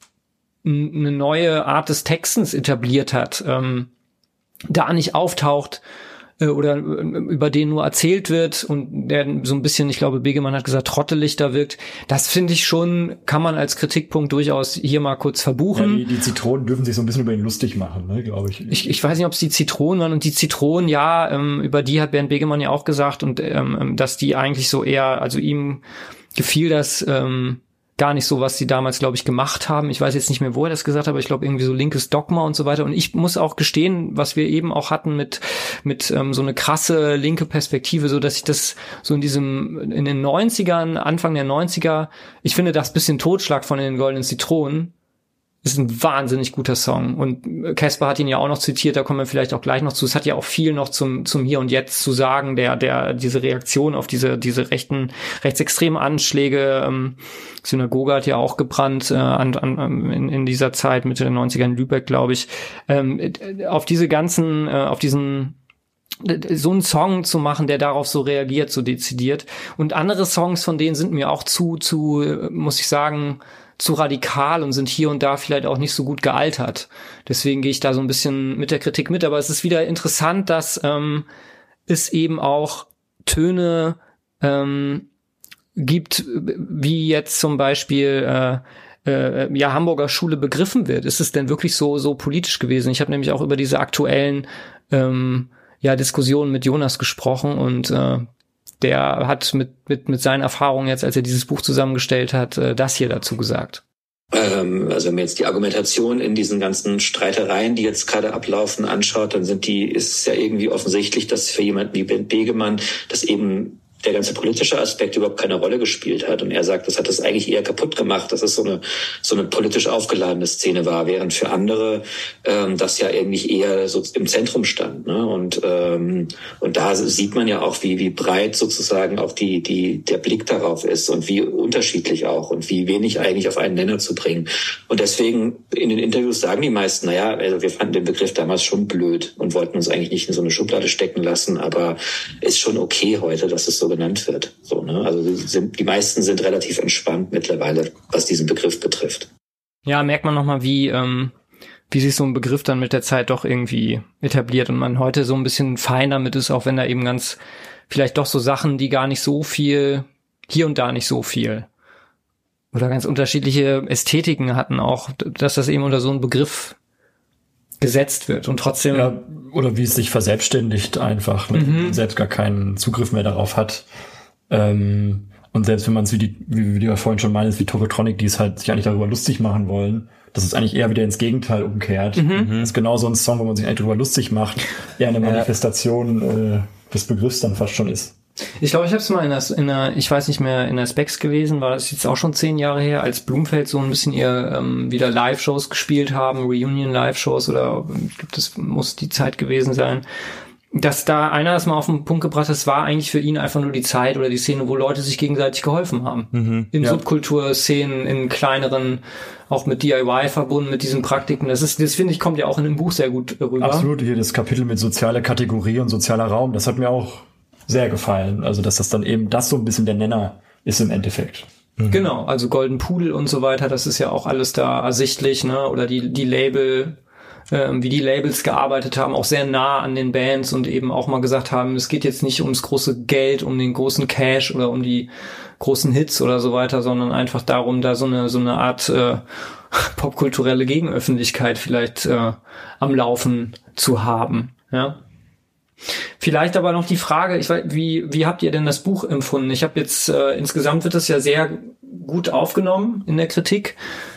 n- eine neue Art des Textens etabliert hat, ähm, da nicht auftaucht äh, oder äh, über den nur erzählt wird und der so ein bisschen, ich glaube, Begemann hat gesagt, trottelig da wirkt. Das finde ich schon, kann man als Kritikpunkt durchaus hier mal kurz verbuchen. Ja, die, die Zitronen dürfen sich so ein bisschen über ihn lustig machen, ne, glaube ich. ich. Ich weiß nicht, ob es die Zitronen waren und die Zitronen, ja, ähm, über die hat Bernd Begemann ja auch gesagt und ähm, dass die eigentlich so eher, also ihm gefiel das ähm, gar nicht so, was sie damals, glaube ich, gemacht haben. Ich weiß jetzt nicht mehr, wo er das gesagt hat, aber ich glaube irgendwie so linkes Dogma und so weiter. Und ich muss auch gestehen, was wir eben auch hatten mit mit ähm, so eine krasse linke Perspektive, so dass ich das so in diesem in den neunzigern, Anfang der neunziger, ich finde das bisschen Totschlag von den Goldenen Zitronen ist ein wahnsinnig guter Song. Und Caspar hat ihn ja auch noch zitiert, da kommen wir vielleicht auch gleich noch zu. Es hat ja auch viel noch zum zum Hier und Jetzt zu sagen, der der diese Reaktion auf diese diese rechten rechtsextremen Anschläge. Ähm, Synagoge hat ja auch gebrannt äh, an, an, in, in dieser Zeit, Mitte der neunziger in Lübeck, glaube ich. Ähm, auf diese ganzen, äh, auf diesen so einen Song zu machen, der darauf so reagiert, so dezidiert. Und andere Songs von denen sind mir auch zu, zu, muss ich sagen, zu radikal und sind hier und da vielleicht auch nicht so gut gealtert. Deswegen gehe ich da so ein bisschen mit der Kritik mit. Aber es ist wieder interessant, dass ähm, es eben auch Töne ähm, gibt, wie jetzt zum Beispiel äh, äh, ja Hamburger Schule begriffen wird. Ist es denn wirklich so so politisch gewesen? Ich habe nämlich auch über diese aktuellen ähm, ja Diskussionen mit Jonas gesprochen und äh, der hat mit mit mit seinen Erfahrungen jetzt, als er dieses Buch zusammengestellt hat, äh, das hier dazu gesagt. Ähm, also wenn man jetzt die Argumentation in diesen ganzen Streitereien, die jetzt gerade ablaufen, anschaut, dann sind die ist es ja irgendwie offensichtlich, dass für jemanden wie Bernd Begemann das eben der ganze politische Aspekt überhaupt keine Rolle gespielt hat. Und er sagt, das hat das eigentlich eher kaputt gemacht, dass es so eine so eine politisch aufgeladene Szene war, während für andere ähm, das ja eigentlich eher so im Zentrum stand. Ne? Und ähm, und da sieht man ja auch, wie wie breit sozusagen auch die die der Blick darauf ist und wie unterschiedlich auch und wie wenig eigentlich auf einen Nenner zu bringen. Und deswegen in den Interviews sagen die meisten, naja, also wir fanden den Begriff damals schon blöd und wollten uns eigentlich nicht in so eine Schublade stecken lassen, aber ist schon okay heute, dass es so genannt wird. So, ne? Also die, sind, die meisten sind relativ entspannt mittlerweile, was diesen Begriff betrifft. Ja, merkt man nochmal, wie ähm, wie sich so ein Begriff dann mit der Zeit doch irgendwie etabliert und man heute so ein bisschen fein damit ist, auch wenn da eben ganz, vielleicht doch so Sachen, die gar nicht so viel, hier und da nicht so viel oder ganz unterschiedliche Ästhetiken hatten auch, dass das eben unter so einen Begriff gesetzt wird und trotzdem... Ja, oder wie es sich verselbstständigt einfach, mhm. selbst gar keinen Zugriff mehr darauf hat. Ähm, und selbst wenn man es wie die, wie, wie du ja vorhin schon meinst, wie Tokotronic, die es halt sich eigentlich darüber lustig machen wollen, dass es eigentlich eher wieder ins Gegenteil umkehrt. Mhm. Das ist genau so ein Song, wo man sich eigentlich darüber lustig macht, eher eine Manifestation äh, des Begriffs dann fast schon ist. Ich glaube, ich habe es mal in der, in der, ich weiß nicht mehr, in der Specs gewesen, war das jetzt auch schon zehn Jahre her, als Blumfeld so ein bisschen ihr ähm, wieder Live-Shows gespielt haben, Reunion-Live-Shows oder ich glaube, das muss die Zeit gewesen sein, dass da einer das mal auf den Punkt gebracht hat, es war eigentlich für ihn einfach nur die Zeit oder die Szene, wo Leute sich gegenseitig geholfen haben. Mhm, in ja. Subkulturszenen, in kleineren, auch mit D I Y verbunden, mit diesen Praktiken. Das ist, das finde ich, kommt ja auch in dem Buch sehr gut rüber. Absolut, hier das Kapitel mit sozialer Kategorie und sozialer Raum, das hat mir auch sehr gefallen. Also, dass das dann eben das so ein bisschen der Nenner ist im Endeffekt. Mhm. Genau, also Golden Pudel und so weiter, das ist ja auch alles da ersichtlich, ne? Oder die, die Label, ähm, wie die Labels gearbeitet haben, auch sehr nah an den Bands und eben auch mal gesagt haben, es geht jetzt nicht ums große Geld, um den großen Cash oder um die großen Hits oder so weiter, sondern einfach darum, da so eine, so eine Art, äh, popkulturelle Gegenöffentlichkeit vielleicht, äh, am Laufen zu haben, ja. Vielleicht aber noch die Frage, ich weiß, wie wie habt ihr denn das Buch empfunden? Ich habe jetzt äh, insgesamt wird es ja sehr gut aufgenommen in der Kritik.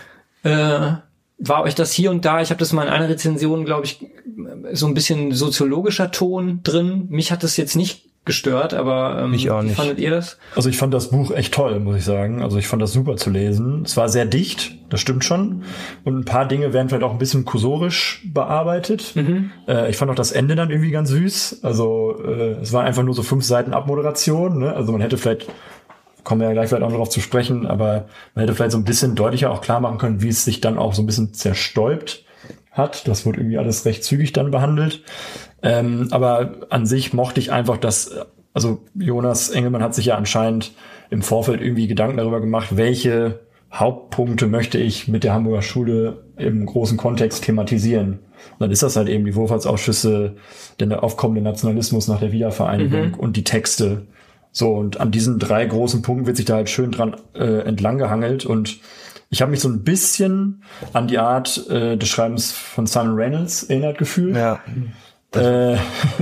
Äh, war euch das hier und da? Ich habe das mal in einer Rezension, glaube ich, so ein bisschen soziologischer Ton drin. Mich hat das jetzt nicht gestört, aber ähm, Mich auch nicht. Wie fandet ihr das? Also ich fand das Buch echt toll, muss ich sagen. Also ich fand das super zu lesen. Es war sehr dicht, das stimmt schon. Und ein paar Dinge werden vielleicht auch ein bisschen kursorisch bearbeitet. Mhm. Äh, ich fand auch das Ende dann irgendwie ganz süß. Also äh, es war einfach nur so fünf Seiten Abmoderation. Ne? Also man hätte vielleicht, kommen wir ja gleich vielleicht auch noch darauf zu sprechen, aber man hätte vielleicht so ein bisschen deutlicher auch klar machen können, wie es sich dann auch so ein bisschen zerstäubt hat. Das wurde irgendwie alles recht zügig dann behandelt. Ähm, aber an sich mochte ich einfach, dass, also Jonas Engelmann hat sich ja anscheinend im Vorfeld irgendwie Gedanken darüber gemacht, welche Hauptpunkte möchte ich mit der Hamburger Schule im großen Kontext thematisieren. Und dann ist das halt eben die Wohlfahrtsausschüsse, der aufkommende Nationalismus nach der Wiedervereinigung mhm. und die Texte. So, und an diesen drei großen Punkten wird sich da halt schön dran äh, entlang gehangelt und ich habe mich so ein bisschen an die Art äh, des Schreibens von Simon Reynolds erinnert gefühlt. Ja. Äh,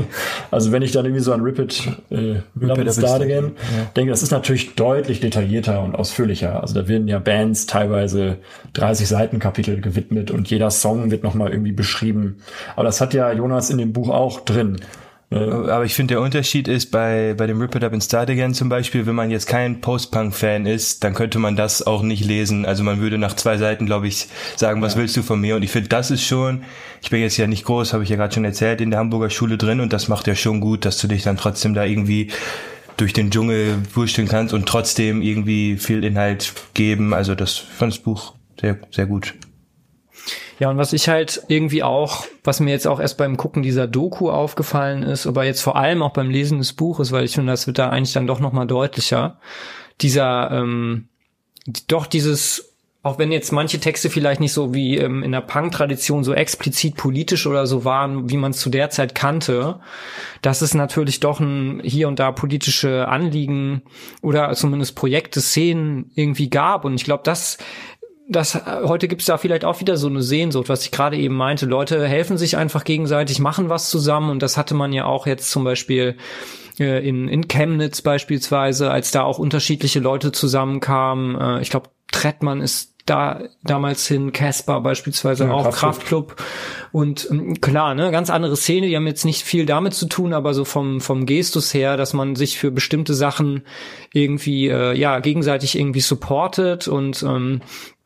also wenn ich dann irgendwie so an Rip It, äh, Rip It Start Again ja. denke, das ist natürlich deutlich detaillierter und ausführlicher. Also da werden ja Bands teilweise dreißig Seiten Kapitel gewidmet und jeder Song wird nochmal irgendwie beschrieben. Aber das hat ja Jonas in dem Buch auch drin. Aber ich finde, der Unterschied ist bei bei dem Rip It Up and Start Again zum Beispiel, wenn man jetzt kein Post-Punk-Fan ist, dann könnte man das auch nicht lesen. Also man würde nach zwei Seiten, glaube ich, sagen, was ja. willst du von mir? Und ich finde, das ist schon, ich bin jetzt ja nicht groß, habe ich ja gerade schon erzählt, in der Hamburger Schule drin und das macht ja schon gut, dass du dich dann trotzdem da irgendwie durch den Dschungel wursteln kannst und trotzdem irgendwie viel Inhalt geben. Also das, ich fand das Buch sehr, sehr gut. Ja, und was ich halt irgendwie auch, was mir jetzt auch erst beim Gucken dieser Doku aufgefallen ist, aber jetzt vor allem auch beim Lesen des Buches, weil ich finde, das wird da eigentlich dann doch nochmal deutlicher, dieser, ähm, doch dieses, auch wenn jetzt manche Texte vielleicht nicht so wie ähm, in der Punk-Tradition so explizit politisch oder so waren, wie man es zu der Zeit kannte, dass es natürlich doch ein hier und da politische Anliegen oder zumindest Projekte, Szenen irgendwie gab. Und ich glaube, das Das, heute gibt's da vielleicht auch wieder so eine Sehnsucht, was ich gerade eben meinte. Leute helfen sich einfach gegenseitig, machen was zusammen und das hatte man ja auch jetzt zum Beispiel äh, in, in Chemnitz beispielsweise, als da auch unterschiedliche Leute zusammenkamen. Äh, ich glaube, Trettmann ist da damals hin, Casper beispielsweise ja, auch, Kraftklub. Und ähm, klar, ne, ganz andere Szene, die haben jetzt nicht viel damit zu tun, aber so vom vom Gestus her, dass man sich für bestimmte Sachen irgendwie äh, ja gegenseitig irgendwie supportet und ähm,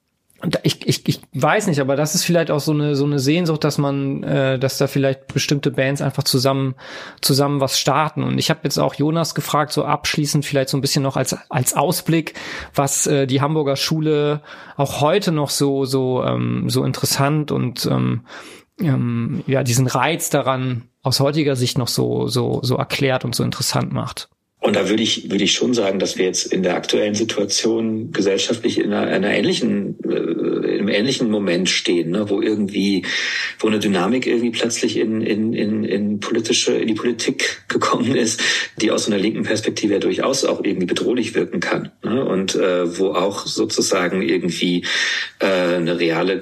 Ich, ich, ich weiß nicht, aber das ist vielleicht auch so eine so eine Sehnsucht, dass man, äh, dass da vielleicht bestimmte Bands einfach zusammen zusammen was starten. Und ich habe jetzt auch Jonas gefragt, so abschließend vielleicht so ein bisschen noch als als Ausblick, was äh, die Hamburger Schule auch heute noch so so ähm, so interessant und ähm, ähm, ja diesen Reiz daran aus heutiger Sicht noch so so so erklärt und so interessant macht. Und da würde ich würde ich schon sagen, dass wir jetzt in der aktuellen Situation gesellschaftlich in einer, einer ähnlichen, äh, in einem ähnlichen Moment stehen, ne, wo irgendwie, wo eine Dynamik irgendwie plötzlich in, in, in, in politische, in die Politik gekommen ist, die aus einer linken Perspektive ja durchaus auch irgendwie bedrohlich wirken kann, ne, und äh, wo auch sozusagen irgendwie äh, eine reale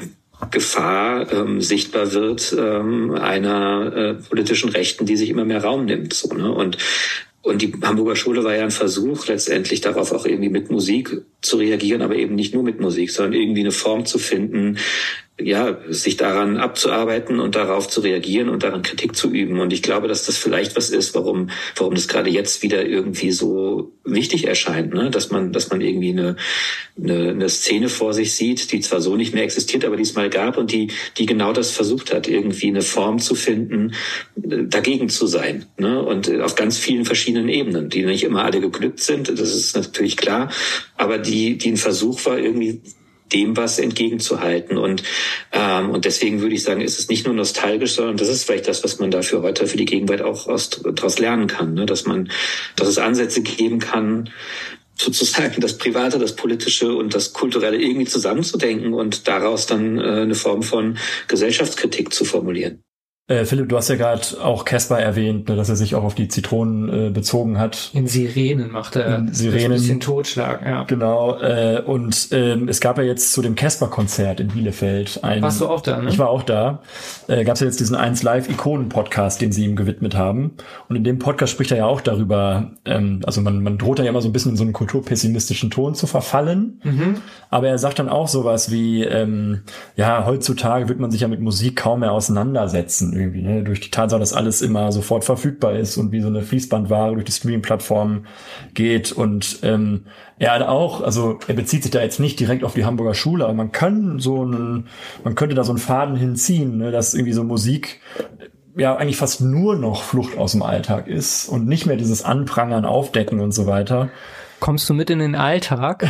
Gefahr ähm, sichtbar wird ähm, einer äh, politischen Rechten, die sich immer mehr Raum nimmt, so, ne, und Und die Hamburger Schule war ja ein Versuch, letztendlich darauf auch irgendwie mit Musik zu reagieren, aber eben nicht nur mit Musik, sondern irgendwie eine Form zu finden, ja, sich daran abzuarbeiten und darauf zu reagieren und daran Kritik zu üben. Und ich glaube, dass das vielleicht was ist, warum, warum das gerade jetzt wieder irgendwie so wichtig erscheint, ne? Dass man, dass man irgendwie eine, eine, eine Szene vor sich sieht, die zwar so nicht mehr existiert, aber die es mal gab und die, die genau das versucht hat, irgendwie eine Form zu finden, dagegen zu sein, ne? Und auf ganz vielen verschiedenen Ebenen, die nicht immer alle geglückt sind, das ist natürlich klar, aber die, die ein Versuch war, irgendwie dem was entgegenzuhalten. Und ähm, und deswegen würde ich sagen, ist es nicht nur nostalgisch, sondern das ist vielleicht das, was man dafür heute für die Gegenwart auch daraus lernen kann, ne? Dass man, dass es Ansätze geben kann, sozusagen das Private, das Politische und das Kulturelle irgendwie zusammenzudenken und daraus dann äh, eine Form von Gesellschaftskritik zu formulieren. Äh, Philipp, du hast ja gerade auch Casper erwähnt, ne, dass er sich auch auf die Zitronen äh, bezogen hat. In Sirenen macht er In Sirenen, ein bisschen Totschlag, ja. Genau. Äh, und ähm, es gab ja jetzt zu dem Casper-Konzert in Bielefeld ein... Warst du auch da, ne? Ich war auch da. Äh, gab es ja jetzt diesen eins Live Ikonen-Podcast, den sie ihm gewidmet haben. Und in dem Podcast spricht er ja auch darüber, ähm, also man, man droht da ja immer so ein bisschen in so einen kulturpessimistischen Ton zu verfallen. Mhm. Aber er sagt dann auch sowas wie, ähm, ja, heutzutage wird man sich ja mit Musik kaum mehr auseinandersetzen. Irgendwie, ne? Durch die Tatsache, dass alles immer sofort verfügbar ist und wie so eine Fließbandware durch die Streaming-Plattformen geht. Und ähm, er hat auch, also er bezieht sich da jetzt nicht direkt auf die Hamburger Schule, aber man kann so einen, man könnte da so einen Faden hinziehen, ne? Dass irgendwie so Musik ja eigentlich fast nur noch Flucht aus dem Alltag ist und nicht mehr dieses Anprangern, Aufdecken und so weiter. Kommst du mit in den Alltag?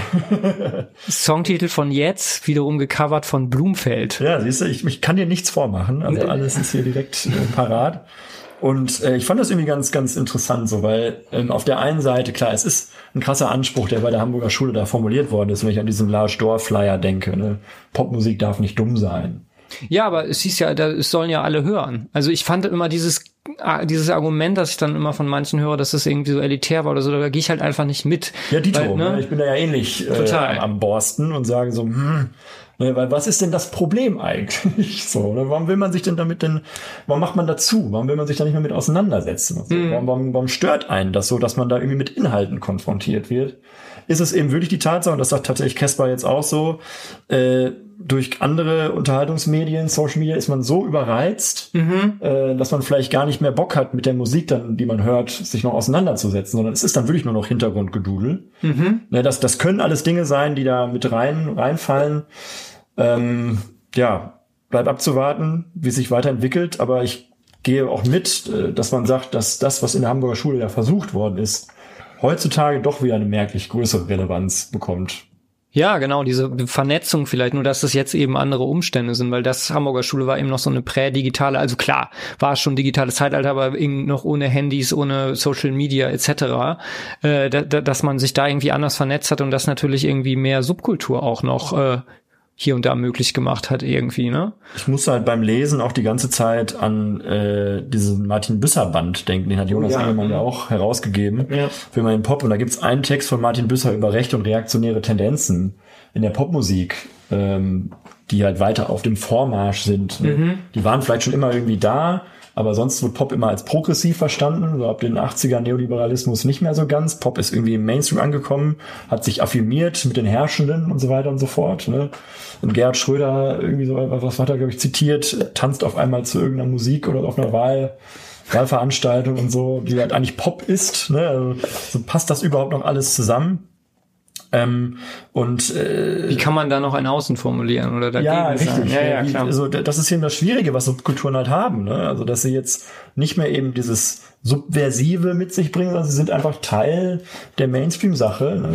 Songtitel von Jetzt, wiederum gecovert von Blumfeld. Ja, siehst du, ich, ich kann dir nichts vormachen. Also alles ist hier direkt äh, parat. Und äh, ich fand das irgendwie ganz, ganz interessant so, weil ähm, auf der einen Seite, klar, es ist ein krasser Anspruch, der bei der Hamburger Schule da formuliert worden ist, wenn ich an diesen Lars Dörr-Flyer denke. Ne? Popmusik darf nicht dumm sein. Ja, aber es hieß ja, da, es sollen ja alle hören. Also ich fand immer dieses dieses Argument, dass ich dann immer von manchen höre, dass das irgendwie so elitär war oder so, da gehe ich halt einfach nicht mit. Ja, Dito, weil, ne? Ich bin da ja ähnlich äh, am, am Borsten und sage so, hm, ne, weil was ist denn das Problem eigentlich? So, ne? Warum will man sich denn damit denn, warum macht man dazu? Warum will man sich da nicht mehr mit auseinandersetzen? So? Mhm. Warum, warum, warum stört einen das so, dass man da irgendwie mit Inhalten konfrontiert wird? Ist es eben wirklich die Tatsache, und das sagt tatsächlich Casper jetzt auch so, äh, durch andere Unterhaltungsmedien, Social Media ist man so überreizt, mhm. äh, dass man vielleicht gar nicht mehr Bock hat, mit der Musik dann, die man hört, sich noch auseinanderzusetzen, sondern es ist dann wirklich nur noch Hintergrundgedudel. Mhm. Ne, das, das können alles Dinge sein, die da mit rein reinfallen. Ähm, ja, bleibt abzuwarten, wie es sich weiterentwickelt, aber ich gehe auch mit, äh, dass man sagt, dass das, was in der Hamburger Schule ja versucht worden ist, heutzutage doch wieder eine merklich größere Relevanz bekommt. Ja, genau, diese Vernetzung vielleicht, nur dass das jetzt eben andere Umstände sind, weil das Hamburger Schule war eben noch so eine prä-digitale, also klar, war schon digitales Zeitalter, aber eben noch ohne Handys, ohne Social Media et cetera, äh, da, da, dass man sich da irgendwie anders vernetzt hat und das natürlich irgendwie mehr Subkultur auch noch äh, hier und da möglich gemacht hat irgendwie, ne? Ich musste halt beim Lesen auch die ganze Zeit an äh, diesen Martin Büsser Band denken, den hat Jonas oh, ja. Engelmann ja auch herausgegeben ja. für meinen Pop. Und da gibt's einen Text von Martin Büsser über rechte und reaktionäre Tendenzen in der Popmusik, ähm, die halt weiter auf dem Vormarsch sind. Mhm. Die waren vielleicht schon immer irgendwie da, aber sonst wird Pop immer als progressiv verstanden. So ab den achtziger Neoliberalismus nicht mehr so ganz. Pop ist irgendwie im Mainstream angekommen, hat sich affirmiert mit den Herrschenden und so weiter und so fort. Ne? Und Gerhard Schröder, irgendwie so, was hat er, glaube ich, zitiert, tanzt auf einmal zu irgendeiner Musik oder auf einer Wahl, Wahlveranstaltung und so, die halt eigentlich Pop ist. Ne? Also, so passt das überhaupt noch alles zusammen? Ähm, und äh, wie kann man da noch ein Außen formulieren oder dagegen ja, richtig. Sein? Ja, ja, wie, klar. Also das ist eben das Schwierige, was Subkulturen halt haben, ne? Also dass sie jetzt nicht mehr eben dieses Subversive mit sich bringen, sondern sie sind einfach Teil der Mainstream-Sache. Ne?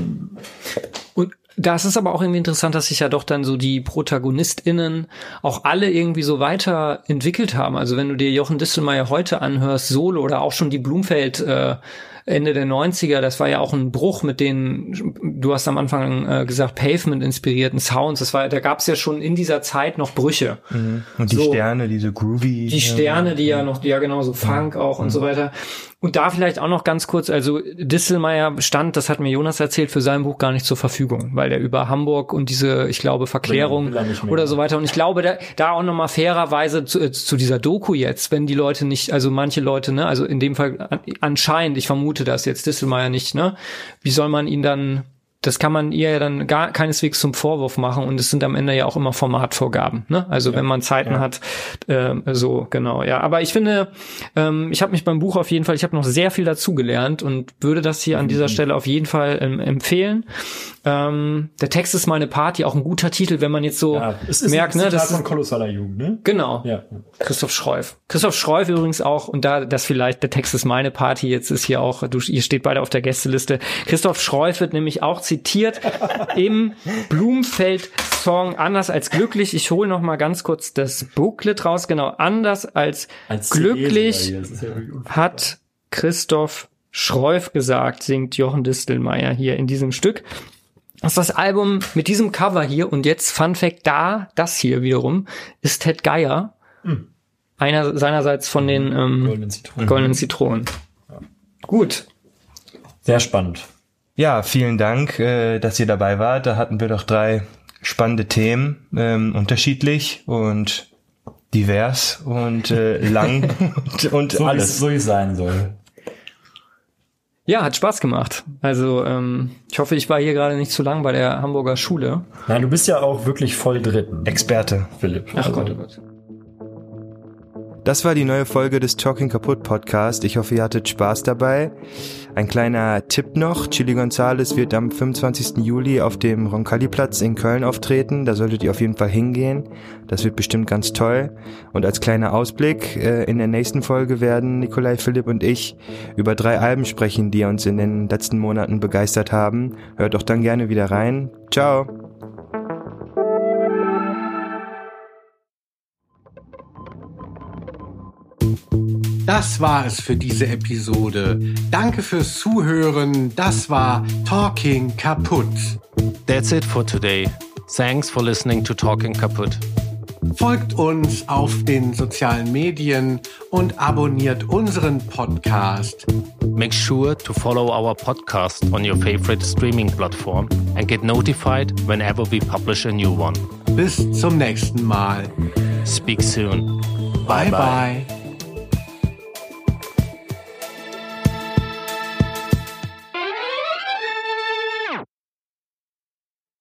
Und das ist aber auch irgendwie interessant, dass sich ja doch dann so die ProtagonistInnen auch alle irgendwie so weiterentwickelt haben. Also wenn du dir Jochen Distelmeier heute anhörst, Solo oder auch schon die Blumfeld äh, Ende der neunziger, das war ja auch ein Bruch mit den, du hast am Anfang äh, gesagt, Pavement-inspirierten Sounds. Das war, da gab es ja schon in dieser Zeit noch Brüche. Mhm. Und die so, Sterne, diese groovy. Die Sterne, die ja noch, ja genau, so Funk auch und so weiter. Und da vielleicht auch noch ganz kurz, also Distelmeier stand, das hat mir Jonas erzählt, für sein Buch gar nicht zur Verfügung, weil der über Hamburg und diese, ich glaube, Verklärung oder so weiter. Und ich glaube, da, da auch nochmal fairerweise zu, zu dieser Doku jetzt, wenn die Leute nicht, also manche Leute, ne, also in dem Fall anscheinend, ich vermute das jetzt, Distelmeier nicht, ne, wie soll man ihn dann, das kann man ihr ja dann gar keineswegs zum Vorwurf machen und es sind am Ende ja auch immer Formatvorgaben, ne? Also ja, wenn man Zeiten ja. hat, äh, so genau, ja. Aber ich finde, ähm, ich habe mich beim Buch auf jeden Fall, ich habe noch sehr viel dazugelernt und würde das hier an dieser Stelle auf jeden Fall ähm, empfehlen. Ähm, der Text ist meine Party, auch ein guter Titel, wenn man jetzt so ja, es ist merkt, ein ne, das von kolossaler Jugend, ne? Genau. Ja. Christoph Schreuf. Christoph Schreuf übrigens auch, und da das vielleicht, der Text ist meine Party, jetzt ist hier auch, du, ihr steht beide auf der Gästeliste. Christoph Schreuf wird nämlich auch zitiert im Blumfeld-Song Anders als glücklich. Ich hole noch mal ganz kurz das Booklet raus. Genau, anders als, als glücklich ja hat Christoph Schreuf gesagt, singt Jochen Distelmeier hier in diesem Stück. Das ist das Album mit diesem Cover hier und jetzt Fun Fact da, das hier wiederum, ist Ted Geier. Mhm. Einer seinerseits von den ähm, Goldenen Zitronen. Goldenen Zitronen. Ja. Gut. Sehr spannend. Ja, vielen Dank, äh, dass ihr dabei wart. Da hatten wir doch drei spannende Themen, ähm, unterschiedlich und divers und äh, lang und, und so alles. So wie es sein soll. Ja, hat Spaß gemacht. Also ähm, ich hoffe, ich war hier gerade nicht zu lang bei der Hamburger Schule. Nein, du bist ja auch wirklich voll drin. Experte, Philipp. Ach Gott, oh Gott. Das war die neue Folge des Talking Kaputt Podcast. Ich hoffe, ihr hattet Spaß dabei. Ein kleiner Tipp noch. Chili Gonzales wird am fünfundzwanzigsten Juli auf dem Roncalli-Platz in Köln auftreten. Da solltet ihr auf jeden Fall hingehen. Das wird bestimmt ganz toll. Und als kleiner Ausblick, in der nächsten Folge werden Nikolai, Philipp und ich über drei Alben sprechen, die uns in den letzten Monaten begeistert haben. Hört doch dann gerne wieder rein. Ciao! Das war es für diese Episode. Danke fürs Zuhören. Das war Talking Kaputt. That's it for today. Thanks for listening to Talking Kaputt. Folgt uns auf den sozialen Medien und abonniert unseren Podcast. Make sure to follow our podcast on your favorite streaming platform and get notified whenever we publish a new one. Bis zum nächsten Mal. Speak soon. Bye bye. bye.